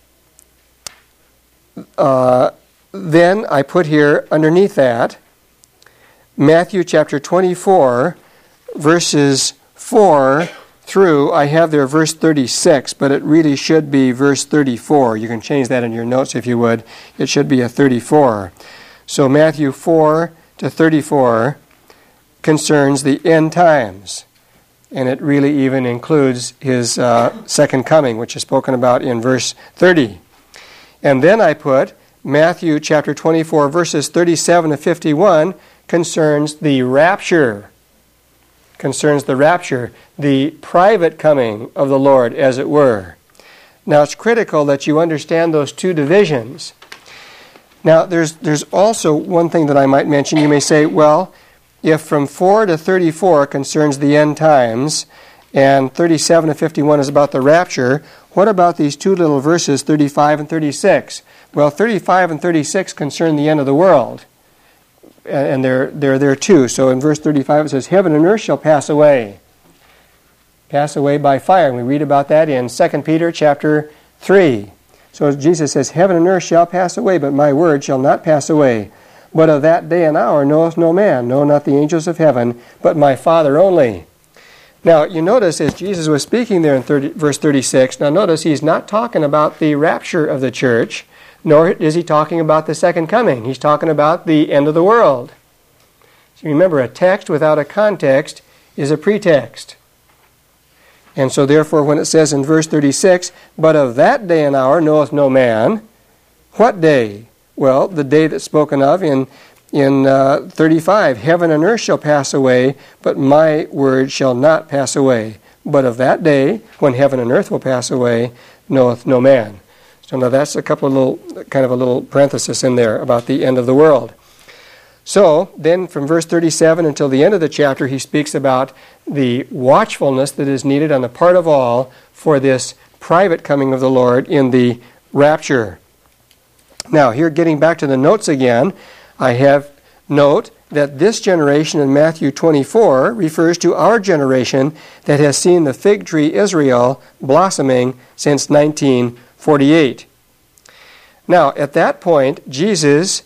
Then I put here underneath that Matthew chapter 24, verses 4 through, I have there verse 36, but it really should be verse 34. You can change that in your notes if you would. It should be a 34. So Matthew 4 to 34 concerns the end times. And it really even includes his second coming, which is spoken about in verse 30. And then I put Matthew chapter 24, verses 37 to 51, concerns the rapture. Concerns the rapture, the private coming of the Lord, as it were. Now, it's critical that you understand those 2 divisions. Now, there's also one thing that I might mention. You may say, well, if from 4 to 34 concerns the end times, and 37 to 51 is about the rapture, what about these 2 little verses, 35 and 36? Well, 35 and 36 concern the end of the world, and they're there too. So in verse 35 it says, heaven and earth shall pass away by fire. And we read about that in 2 Peter chapter 3. So Jesus says, heaven and earth shall pass away, but my word shall not pass away. But of that day and hour knoweth no man, no, not the angels of heaven, but my Father only. Now, you notice as Jesus was speaking there in verse 36, now notice he's not talking about the rapture of the church, nor is he talking about the second coming. He's talking about the end of the world. So remember, a text without a context is a pretext. And so therefore, when it says in verse 36, but of that day and hour knoweth no man, what day? Well, the day that's spoken of in 35, heaven and earth shall pass away, but my word shall not pass away. But of that day, when heaven and earth will pass away, knoweth no man. So now that's a little parenthesis in there about the end of the world. So then from verse 37 until the end of the chapter, he speaks about the watchfulness that is needed on the part of all for this private coming of the Lord in the rapture. Now, here getting back to the notes again, I have note that this generation in Matthew 24 refers to our generation that has seen the fig tree Israel blossoming since 1948. Now, at that point, Jesus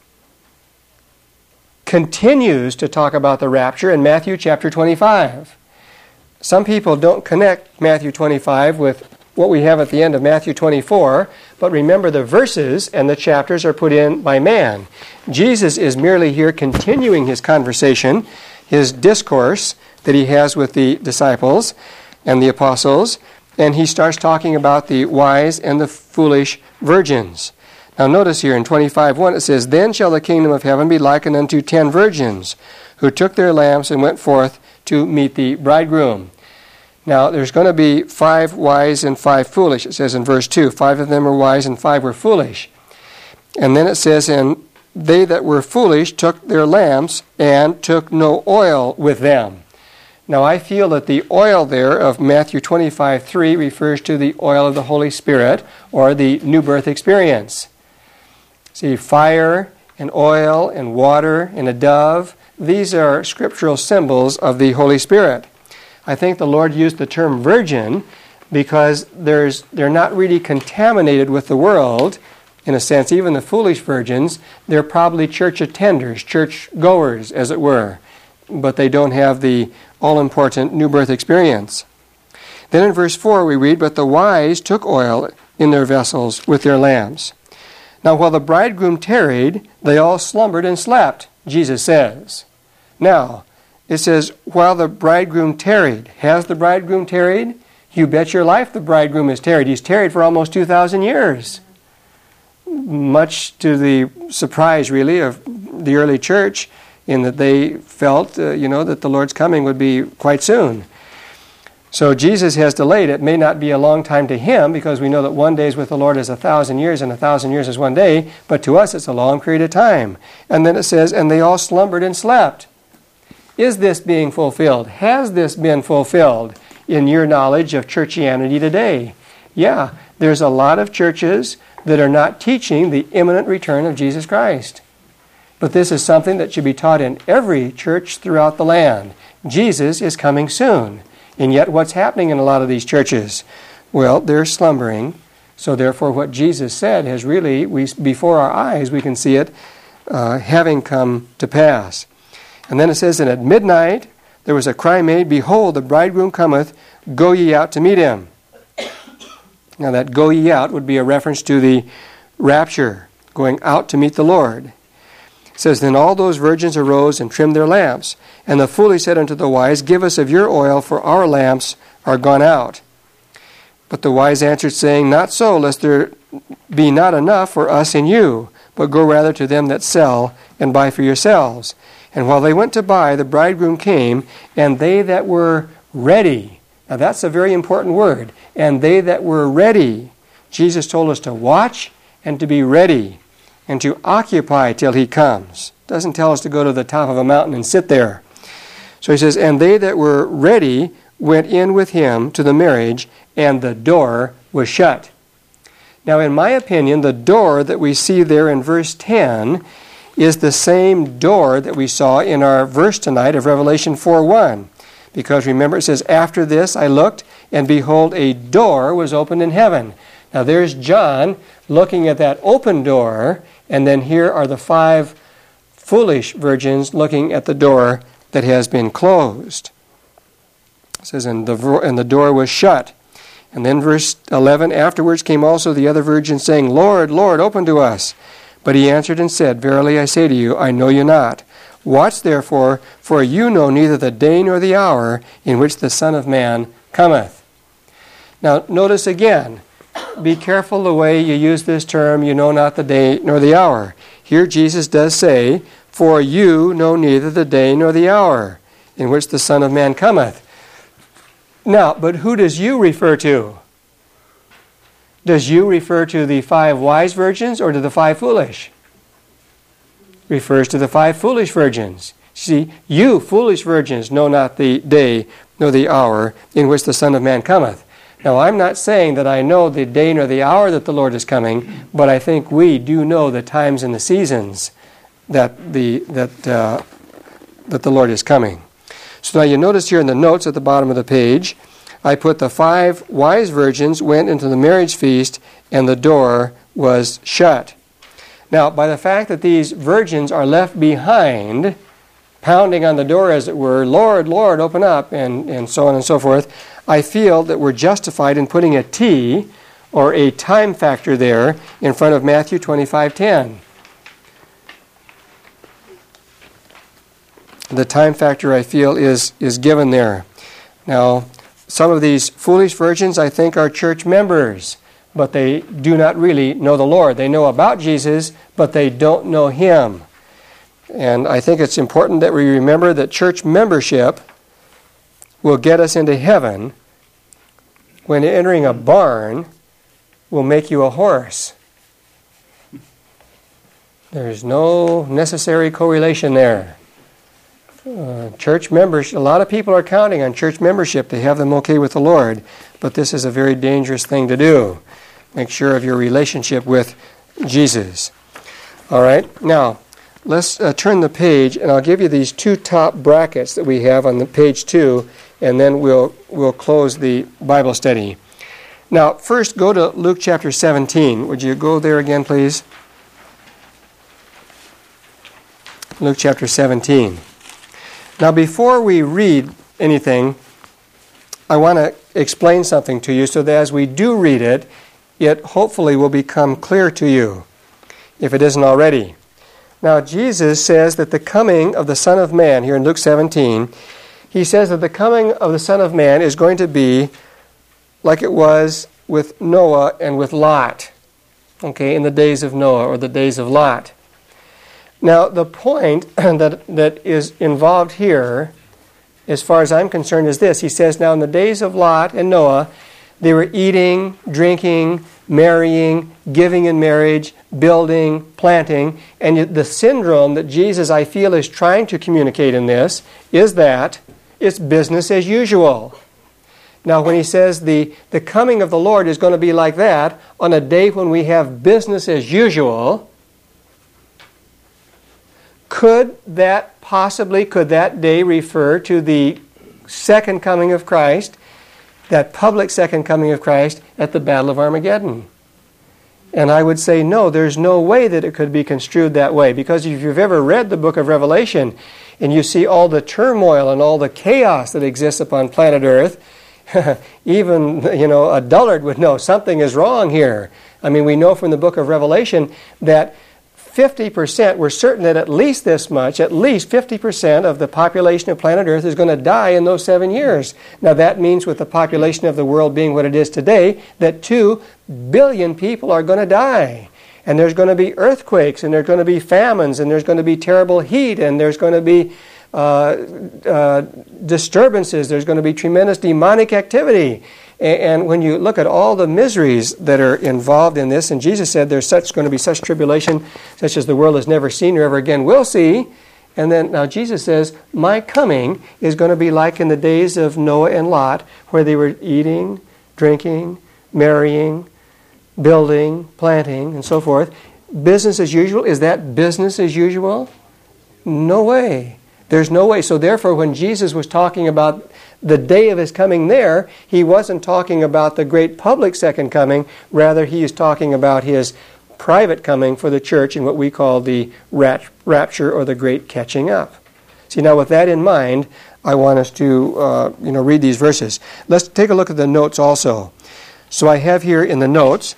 continues to talk about the rapture in Matthew chapter 25. Some people don't connect Matthew 25 with what we have at the end of Matthew 24, but remember the verses and the chapters are put in by man. Jesus is merely here continuing his conversation, his discourse that he has with the disciples and the apostles, and he starts talking about the wise and the foolish virgins. Now notice here in 25:1 it says, Then shall the kingdom of heaven be likened unto 10 virgins, who took their lamps and went forth to meet the bridegroom. Now there's going to be 5 wise and 5 foolish. It says in verse 2, 5 of them were wise and 5 were foolish. And then it says, And they that were foolish took their lamps and took no oil with them. Now I feel that the oil there of Matthew 25:3 refers to the oil of the Holy Spirit, or the new birth experience. See, fire and oil and water and a dove, these are scriptural symbols of the Holy Spirit. I think the Lord used the term virgin because they're not really contaminated with the world. In a sense, even the foolish virgins, they're probably church attenders, church goers, as it were. But they don't have the all-important new birth experience. Then in verse 4 we read, "But the wise took oil in their vessels with their lamps. Now while the bridegroom tarried, they all slumbered and slept," Jesus says. Now, it says, while the bridegroom tarried. Has the bridegroom tarried? You bet your life the bridegroom has tarried. He's tarried for almost 2,000 years. Much to the surprise, really, of the early church, in that they felt, that the Lord's coming would be quite soon. So Jesus has delayed. It may not be a long time to him, because we know that 1 day with the Lord is 1,000 years, and 1,000 years is 1 day, but to us it's a long period of time. And then it says, "And they all slumbered and slept." Is this being fulfilled? Has this been fulfilled in your knowledge of churchianity today? Yeah, there's a lot of churches that are not teaching the imminent return of Jesus Christ. But this is something that should be taught in every church throughout the land. Jesus is coming soon. And yet what's happening in a lot of these churches? Well, they're slumbering. So therefore what Jesus said has really, before our eyes, we can see it having come to pass. And then it says, "And at midnight there was a cry made, Behold, the bridegroom cometh, go ye out to meet him." Now that "go ye out" would be a reference to the rapture, going out to meet the Lord. It says, "Then all those virgins arose and trimmed their lamps. And the foolish said unto the wise, Give us of your oil, for our lamps are gone out. But the wise answered, saying, Not so, lest there be not enough for us and you, but go rather to them that sell, and buy for yourselves. And while they went to buy, the bridegroom came, and they that were ready." Now that's a very important word. "And they that were ready." Jesus told us to watch and to be ready, and to occupy till he comes. Doesn't tell us to go to the top of a mountain and sit there. So he says, "And they that were ready went in with him to the marriage, and the door was shut." Now in my opinion, the door that we see there in verse 10 is the same door that we saw in our verse tonight of Revelation 4:1. Because remember, it says, "After this I looked, and behold, a door was opened in heaven." Now there's John looking at that open door, and then here are the 5 foolish virgins looking at the door that has been closed. It says, and the door was shut. And then verse 11, "Afterwards came also the other virgins, saying, Lord, Lord, open to us. But he answered and said, Verily I say to you, I know you not. Watch therefore, for you know neither the day nor the hour in which the Son of Man cometh." Now notice again, be careful the way you use this term, "you know not the day nor the hour." Here Jesus does say, "For you know neither the day nor the hour in which the Son of Man cometh." Now, but who does "you" refer to? Does "you" refer to the 5 wise virgins or to the 5 foolish? Refers to the 5 foolish virgins. See, "you foolish virgins know not the day nor the hour in which the Son of Man cometh." Now, I'm not saying that I know the day nor the hour that the Lord is coming, but I think we do know the times and the seasons that the Lord is coming. So now you notice here in the notes at the bottom of the page, I put the 5 wise virgins went into the marriage feast, and the door was shut. Now, by the fact that these virgins are left behind, pounding on the door, as it were, "Lord, Lord, open up," and so on and so forth, I feel that we're justified in putting a T, or a time factor there, in front of Matthew 25:10. The time factor, I feel, is given there. Now, some of these foolish virgins, I think, are church members, but they do not really know the Lord. They know about Jesus, but they don't know him. And I think it's important that we remember that church membership will get us into heaven, when entering a barn will make you a horse. There's no necessary correlation there. Church members, a lot of people are counting on church membership to have them okay with the Lord, but this is a very dangerous thing to do. Make sure of your relationship with Jesus. All right, now let's turn the page, and I'll give you these two top brackets that we have on the page 2, and then we'll close the Bible study. Now, first go to Luke chapter 17. Would you go there again, please? Luke chapter 17. Now, before we read anything, I want to explain something to you so that as we do read it, it hopefully will become clear to you, if it isn't already. Now, Jesus says that the coming of the Son of Man, here in Luke 17, he says that the coming of the Son of Man is going to be like it was with Noah and with Lot, okay, in the days of Noah or the days of Lot. Now, the point that is involved here, as far as I'm concerned, is this. He says, now in the days of Lot and Noah, they were eating, drinking, marrying, giving in marriage, building, planting. And the syndrome that Jesus, I feel, is trying to communicate in this is that it's business as usual. Now, when he says the coming of the Lord is going to be like that on a day when we have business as usual, could that day refer to the second coming of Christ, that public second coming of Christ at the Battle of Armageddon? And I would say no, there's no way that it could be construed that way, because if you've ever read the book of Revelation and you see all the turmoil and all the chaos that exists upon planet Earth, even a dullard would know something is wrong here. I mean, we know from the book of Revelation that 50%, we're certain that at least 50% of the population of planet Earth is going to die in those 7 years. Now that means with the population of the world being what it is today, that 2 billion people are going to die. And there's going to be earthquakes, and there's going to be famines, and there's going to be terrible heat, and there's going to be disturbances, there's going to be tremendous demonic activity. And when you look at all the miseries that are involved in this, and Jesus said there's going to be such tribulation such as the world has never seen or ever again will see. And then now Jesus says, my coming is going to be like in the days of Noah and Lot, where they were eating, drinking, marrying, building, planting, and so forth. Business as usual. Is that business as usual? No way. There's no way. So therefore, when Jesus was talking about the day of his coming there, he wasn't talking about the great public second coming. Rather, he is talking about his private coming for the church in what we call the rapture or the great catching up. See, now with that in mind, I want us to read these verses. Let's take a look at the notes also. So I have here in the notes,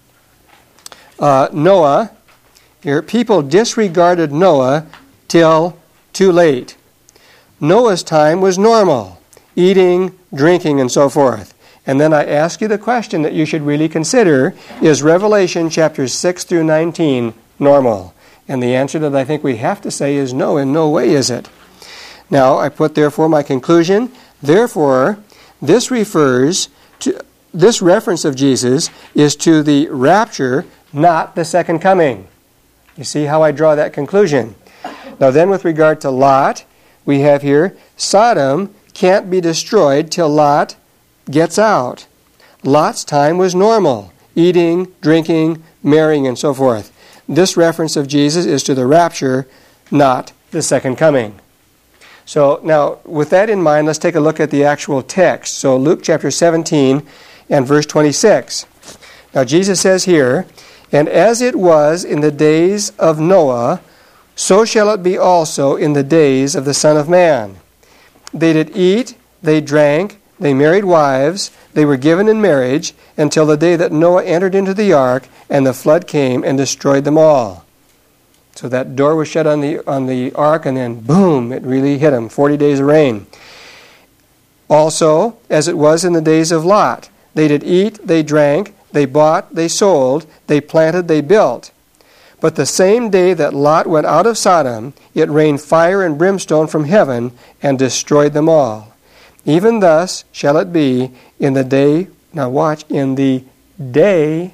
Noah, here, people disregarded Noah till too late. Noah's time was normal. Eating, drinking, and so forth. And then I ask you the question that you should really consider, is Revelation chapters 6 through 19 normal? And the answer that I think we have to say is no, in no way is it. Now, I put therefore my conclusion, therefore, this reference of Jesus is to the rapture, not the second coming. You see how I draw that conclusion? Now then, with regard to Lot, we have here, Sodom can't be destroyed till Lot gets out. Lot's time was normal. Eating, drinking, marrying, and so forth. This reference of Jesus is to the rapture, not the second coming. So now, with that in mind, let's take a look at the actual text. So Luke chapter 17 and verse 26. Now Jesus says here, and as it was in the days of Noah, so shall it be also in the days of the Son of Man. They did eat, they drank, they married wives, they were given in marriage, until the day that Noah entered into the ark, and the flood came and destroyed them all. So that door was shut on the ark, and then boom, it really hit them, 40 days of rain. Also, as it was in the days of Lot, they did eat, they drank, they bought, they sold, they planted, they built. But the same day that Lot went out of Sodom, it rained fire and brimstone from heaven and destroyed them all. Even thus shall it be in the day, now watch, in the day,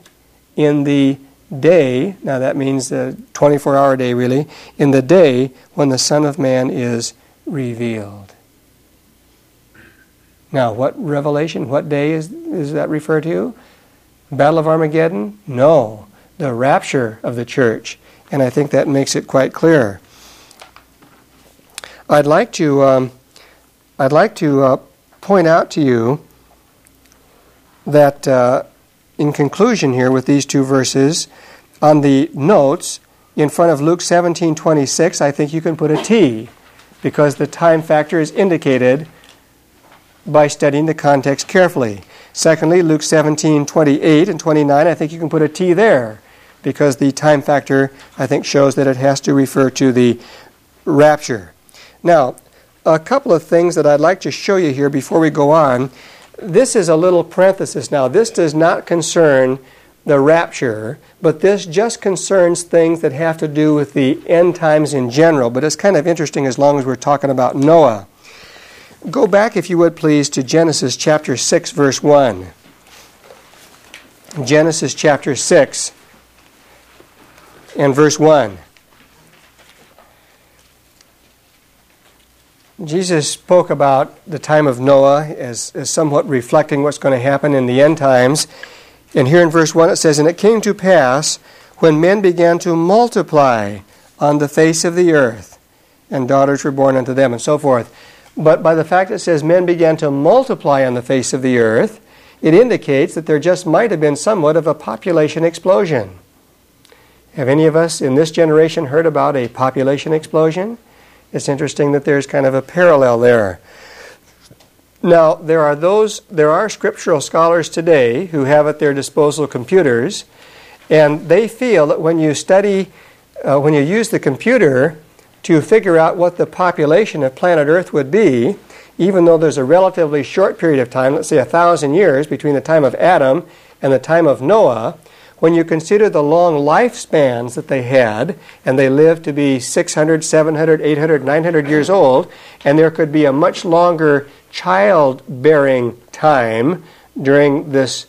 now that means the 24-hour day really, in the day when the Son of Man is revealed. Now, what revelation, what day is that referred to? Battle of Armageddon? No, the rapture of the church. And I think that makes it quite clear. I'd like to point out to you that in conclusion here with these two verses, on the notes in front of Luke 17:26, I think you can put a T, because the time factor is indicated by studying the context carefully. Secondly, Luke 17:28 and 29, I think you can put a T there, because the time factor, I think, shows that it has to refer to the rapture. Now, a couple of things that I'd like to show you here before we go on. This is a little parenthesis now. This does not concern the rapture, but this just concerns things that have to do with the end times in general. But it's kind of interesting as long as we're talking about Noah. Go back, if you would please, to Genesis chapter 6, verse 1. Genesis chapter 6 and verse 1. Jesus spoke about the time of Noah as somewhat reflecting what's going to happen in the end times. And here in verse 1 it says, "And it came to pass, when men began to multiply on the face of the earth, and daughters were born unto them," and so forth. But by the fact it says men began to multiply on the face of the earth, it indicates that there just might have been somewhat of a population explosion. Have any of us in this generation heard about a population explosion? It's interesting that there's kind of a parallel there. Now, there are scriptural scholars today who have at their disposal computers, and they feel that when you use the computer to figure out what the population of planet Earth would be, even though there's a relatively short period of time, let's say 1,000 years, between the time of Adam and the time of Noah, when you consider the long lifespans that they had, and they lived to be 600, 700, 800, 900 years old, and there could be a much longer childbearing time during this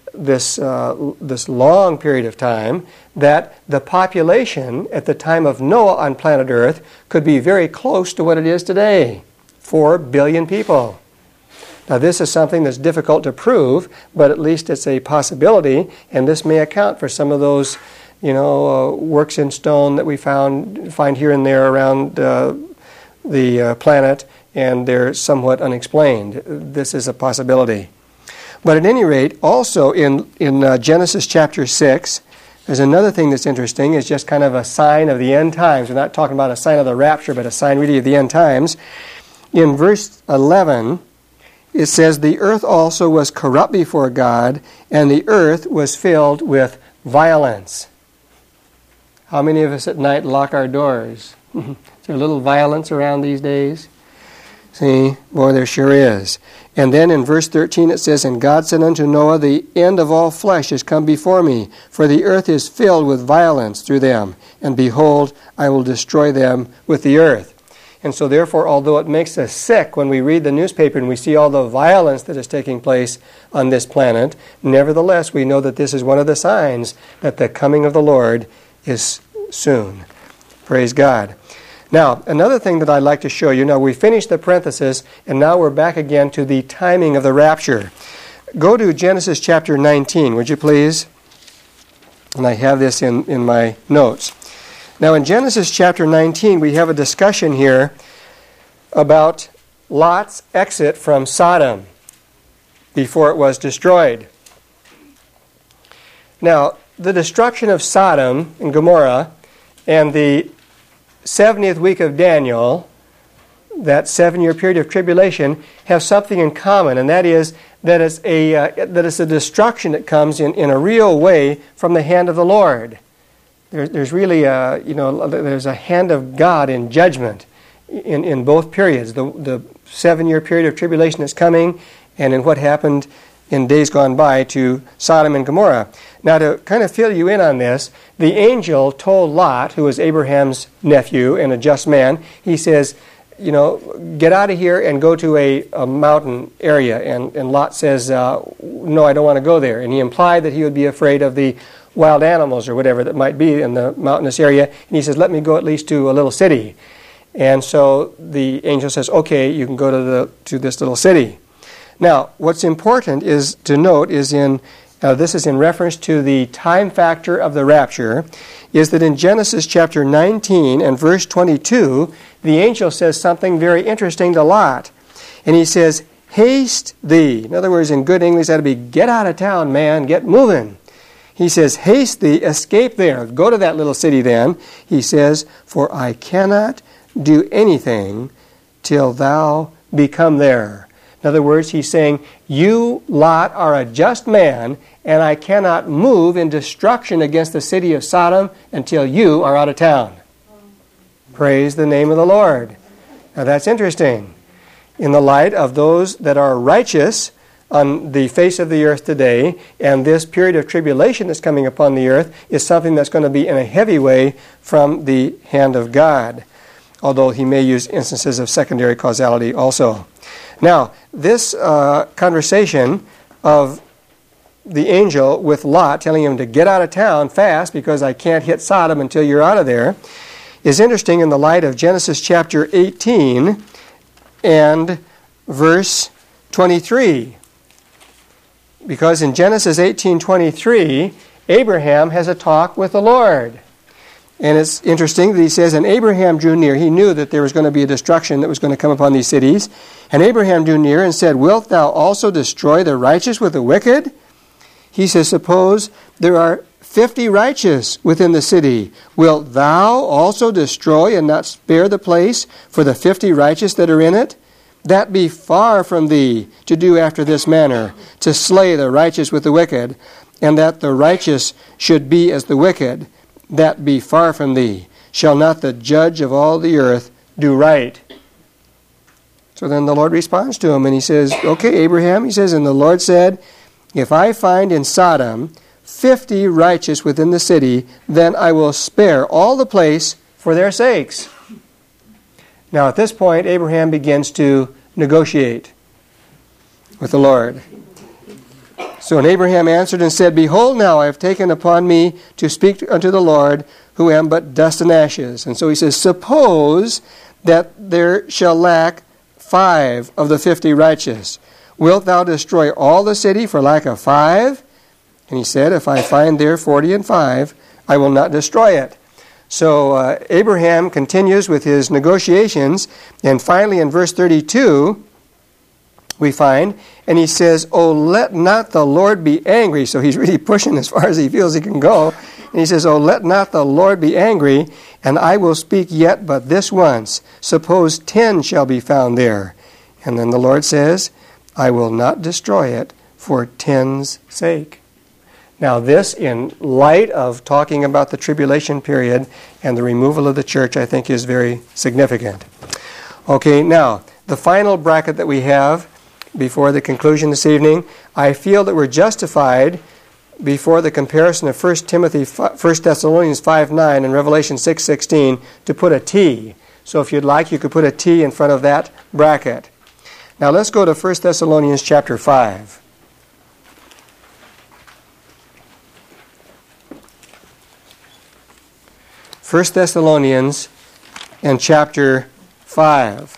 long period of time, that the population at the time of Noah on planet Earth could be very close to what it is today, 4 billion people. Now, this is something that's difficult to prove, but at least it's a possibility, and this may account for some of those, works in stone that we find here and there around the planet, and they're somewhat unexplained. This is a possibility. But at any rate, also in Genesis chapter 6, there's another thing that's interesting. It's just kind of a sign of the end times. We're not talking about a sign of the rapture, but a sign really of the end times. In verse 11, it says, "The earth also was corrupt before God, and the earth was filled with violence." How many of us at night lock our doors? Is there a little violence around these days? See, boy, there sure is. And then in verse 13 it says, "And God said unto Noah, The end of all flesh is come before me, for the earth is filled with violence through them. And behold, I will destroy them with the earth." And so therefore, although it makes us sick when we read the newspaper and we see all the violence that is taking place on this planet, nevertheless we know that this is one of the signs that the coming of the Lord is soon. Praise God. Now, another thing that I'd like to show you, now we finished the parenthesis, and now we're back again to the timing of the rapture. Go to Genesis chapter 19, would you please? And I have this in my notes. Now, in Genesis chapter 19, we have a discussion here about Lot's exit from Sodom before it was destroyed. Now, the destruction of Sodom and Gomorrah and the 70th week of Daniel, that 7-year period of tribulation, have something in common, and that is that it's a destruction that comes in a real way from the hand of the Lord. There's really there's a hand of God in judgment in both periods. The 7-year period of tribulation is coming, and in what happened in days gone by to Sodom and Gomorrah. Now, to kind of fill you in on this, the angel told Lot, who was Abraham's nephew and a just man, he says, get out of here and go to a mountain area. And Lot says, no, I don't want to go there. And he implied that he would be afraid of the wild animals or whatever that might be in the mountainous area. And he says, let me go at least to a little city. And so the angel says, okay, you can go to this little city. Now, what's important is to note is this is in reference to the time factor of the rapture, is that in Genesis chapter 19 and verse 22, the angel says something very interesting to Lot. And he says, haste thee. In other words, in good English, that would be get out of town, man, get moving. He says, haste thee, escape there. Go to that little city then. He says, for I cannot do anything till thou be come there. In other words, he's saying, you, Lot, are a just man, and I cannot move in destruction against the city of Sodom until you are out of town. Praise the name of the Lord. Now that's interesting. In the light of those that are righteous on the face of the earth today, and this period of tribulation that's coming upon the earth is something that's going to be in a heavy way from the hand of God, although he may use instances of secondary causality also. Now, this conversation of the angel with Lot telling him to get out of town fast because I can't hit Sodom until you're out of there is interesting in the light of Genesis chapter 18 and verse 23. Because in Genesis 18:23, Abraham has a talk with the Lord. And it's interesting that he says, and Abraham drew near. He knew that there was going to be a destruction that was going to come upon these cities. And Abraham drew near and said, wilt thou also destroy the righteous with the wicked? He says, suppose there are 50 righteous within the city. Wilt thou also destroy and not spare the place for the 50 righteous that are in it? That be far from thee to do after this manner, to slay the righteous with the wicked, and that the righteous should be as the wicked. That be far from thee. Shall not the judge of all the earth do right? So then the Lord responds to him, and he says, okay, Abraham, he says, and the Lord said, if I find in Sodom 50 righteous within the city, then I will spare all the place for their sakes. Now at this point, Abraham begins to negotiate with the Lord. So and Abraham answered and said, behold, now I have taken upon me to speak unto the Lord, who am but dust and ashes. And so he says, suppose that there shall lack 5 of the 50 righteous. Wilt thou destroy all the city for lack of 5? And he said, if I find there 40 and 5, I will not destroy it. So Abraham continues with his negotiations, and finally in verse 32, we find, and he says, oh, let not the Lord be angry. So he's really pushing as far as he feels he can go. And he says, oh, let not the Lord be angry, and I will speak yet but this once. Suppose 10 shall be found there. And then the Lord says, I will not destroy it for 10's sake. Now this, in light of talking about the tribulation period and the removal of the church, I think is very significant. Okay, now, the final bracket that we have before the conclusion this evening, I feel that we're justified before the comparison of 1 Thessalonians 5:9 and Revelation 6:16 to put a T. So if you'd like, you could put a T in front of that bracket. Now let's go to 1 Thessalonians chapter 5. First Thessalonians and chapter 5.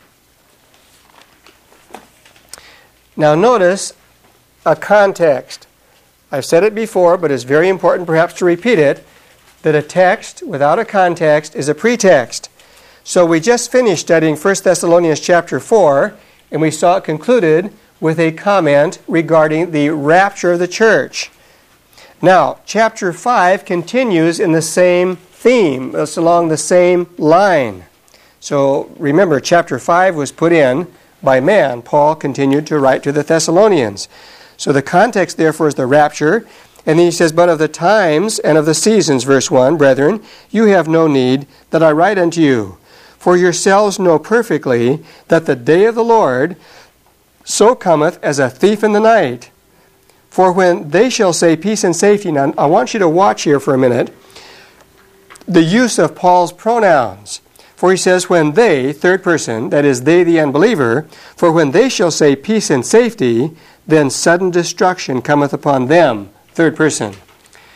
Now notice a context. I've said it before, but it's very important perhaps to repeat it, that a text without a context is a pretext. So we just finished studying 1 Thessalonians chapter 4, and we saw it concluded with a comment regarding the rapture of the church. Now, chapter 5 continues in the same theme. It's along the same line. So remember, chapter 5 was put in by man. Paul continued to write to the Thessalonians. So the context, therefore, is the rapture. And then he says, but of the times and of the seasons, verse 1, brethren, you have no need that I write unto you. For yourselves know perfectly that the day of the Lord so cometh as a thief in the night. For when they shall say peace and safety, now I want you to watch here for a minute the use of Paul's pronouns. For he says, when they, third person, that is they the unbeliever, for when they shall say peace and safety, then sudden destruction cometh upon them, third person.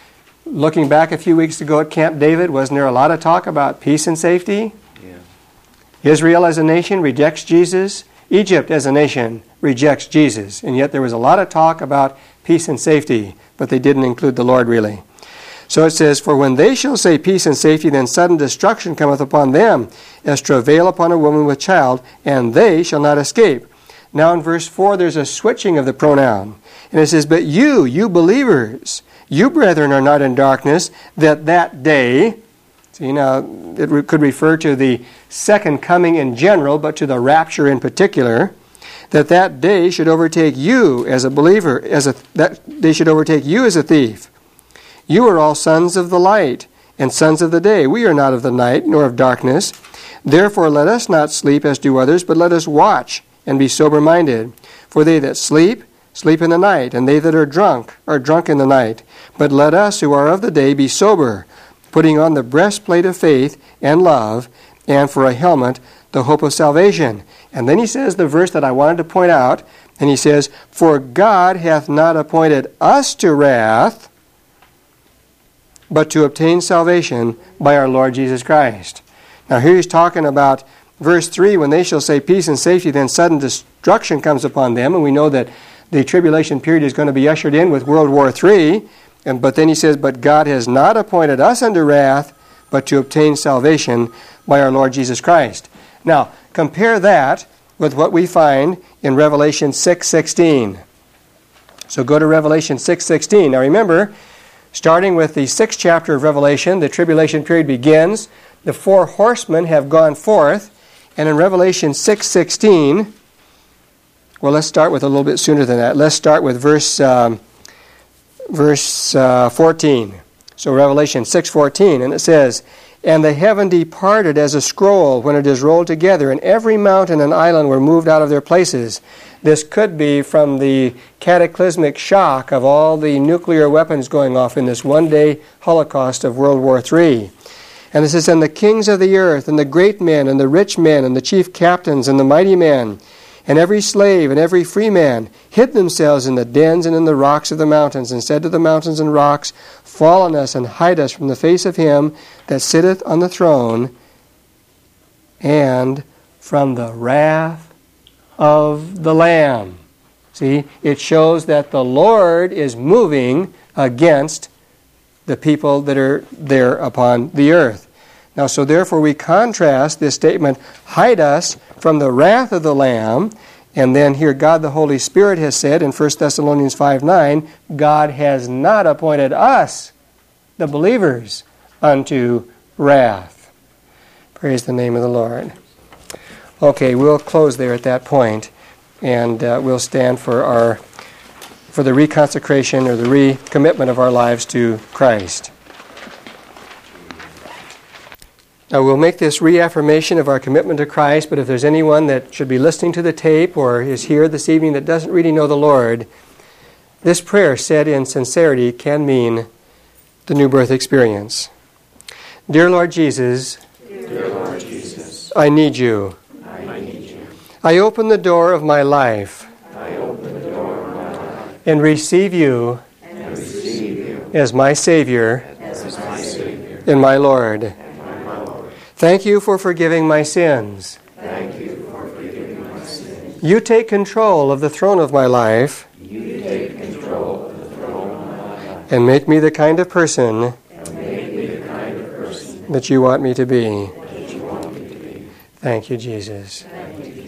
Looking back a few weeks ago at Camp David, wasn't there a lot of talk about peace and safety? Yeah. Israel as a nation rejects Jesus. Egypt as a nation rejects Jesus. And yet there was a lot of talk about peace and safety, but they didn't include the Lord really. So it says, for when they shall say peace and safety, then sudden destruction cometh upon them, as travail upon a woman with child, and they shall not escape. Now in verse 4, there's a switching of the pronoun. And it says, but you believers, you brethren are not in darkness, that day, see now, it could refer to the second coming in general, but to the rapture in particular, that day should overtake you as a believer, that they should overtake you as a thief. You are all sons of the light and sons of the day. We are not of the night, nor of darkness. Therefore let us not sleep as do others, but let us watch and be sober-minded. For they that sleep, sleep in the night, and they that are drunk in the night. But let us who are of the day be sober, putting on the breastplate of faith and love, and for a helmet, the hope of salvation. And then he says the verse that I wanted to point out, and he says, for God hath not appointed us to wrath, but to obtain salvation by our Lord Jesus Christ. Now here he's talking about verse 3, when they shall say peace and safety, then sudden destruction comes upon them. And we know that the tribulation period is going to be ushered in with World War III. But then he says, but God has not appointed us unto wrath, but to obtain salvation by our Lord Jesus Christ. Now, compare that with what we find in Revelation 6:16. So go to Revelation 6:16. Now remember, starting with the 6th chapter of Revelation, the tribulation period begins. The 4 horsemen have gone forth. And in Revelation 6:16, well, let's start with a little bit sooner than that. Let's start with verse 14. So Revelation 6:14, and it says, and the heaven departed as a scroll when it is rolled together, and every mountain and island were moved out of their places. This could be from the cataclysmic shock of all the nuclear weapons going off in this one-day holocaust of World War III. And it says, and the kings of the earth, and the great men, and the rich men, and the chief captains, and the mighty men, and every slave, and every free man, hid themselves in the dens and in the rocks of the mountains, and said to the mountains and rocks, fall on us, and hide us from the face of him that sitteth on the throne, and from the wrath of the Lamb. See, it shows that the Lord is moving against the people that are there upon the earth. Now, so therefore we contrast this statement, hide us from the wrath of the Lamb, and then here God the Holy Spirit has said in 1 Thessalonians 5:9, God has not appointed us, the believers, unto wrath. Praise the name of the Lord. Okay, we'll close there at that point, and we'll stand for the reconsecration or the recommitment of our lives to Christ. Now we'll make this reaffirmation of our commitment to Christ, but if there's anyone that should be listening to the tape or is here this evening that doesn't really know the Lord, this prayer said in sincerity can mean the new birth experience. Dear Lord Jesus, I need you. I open the door of my life and receive you as my Savior and my Lord. Thank you for forgiving my sins. You take control of the throne of my life and make me the kind of person that you want me to be. Thank you, Jesus.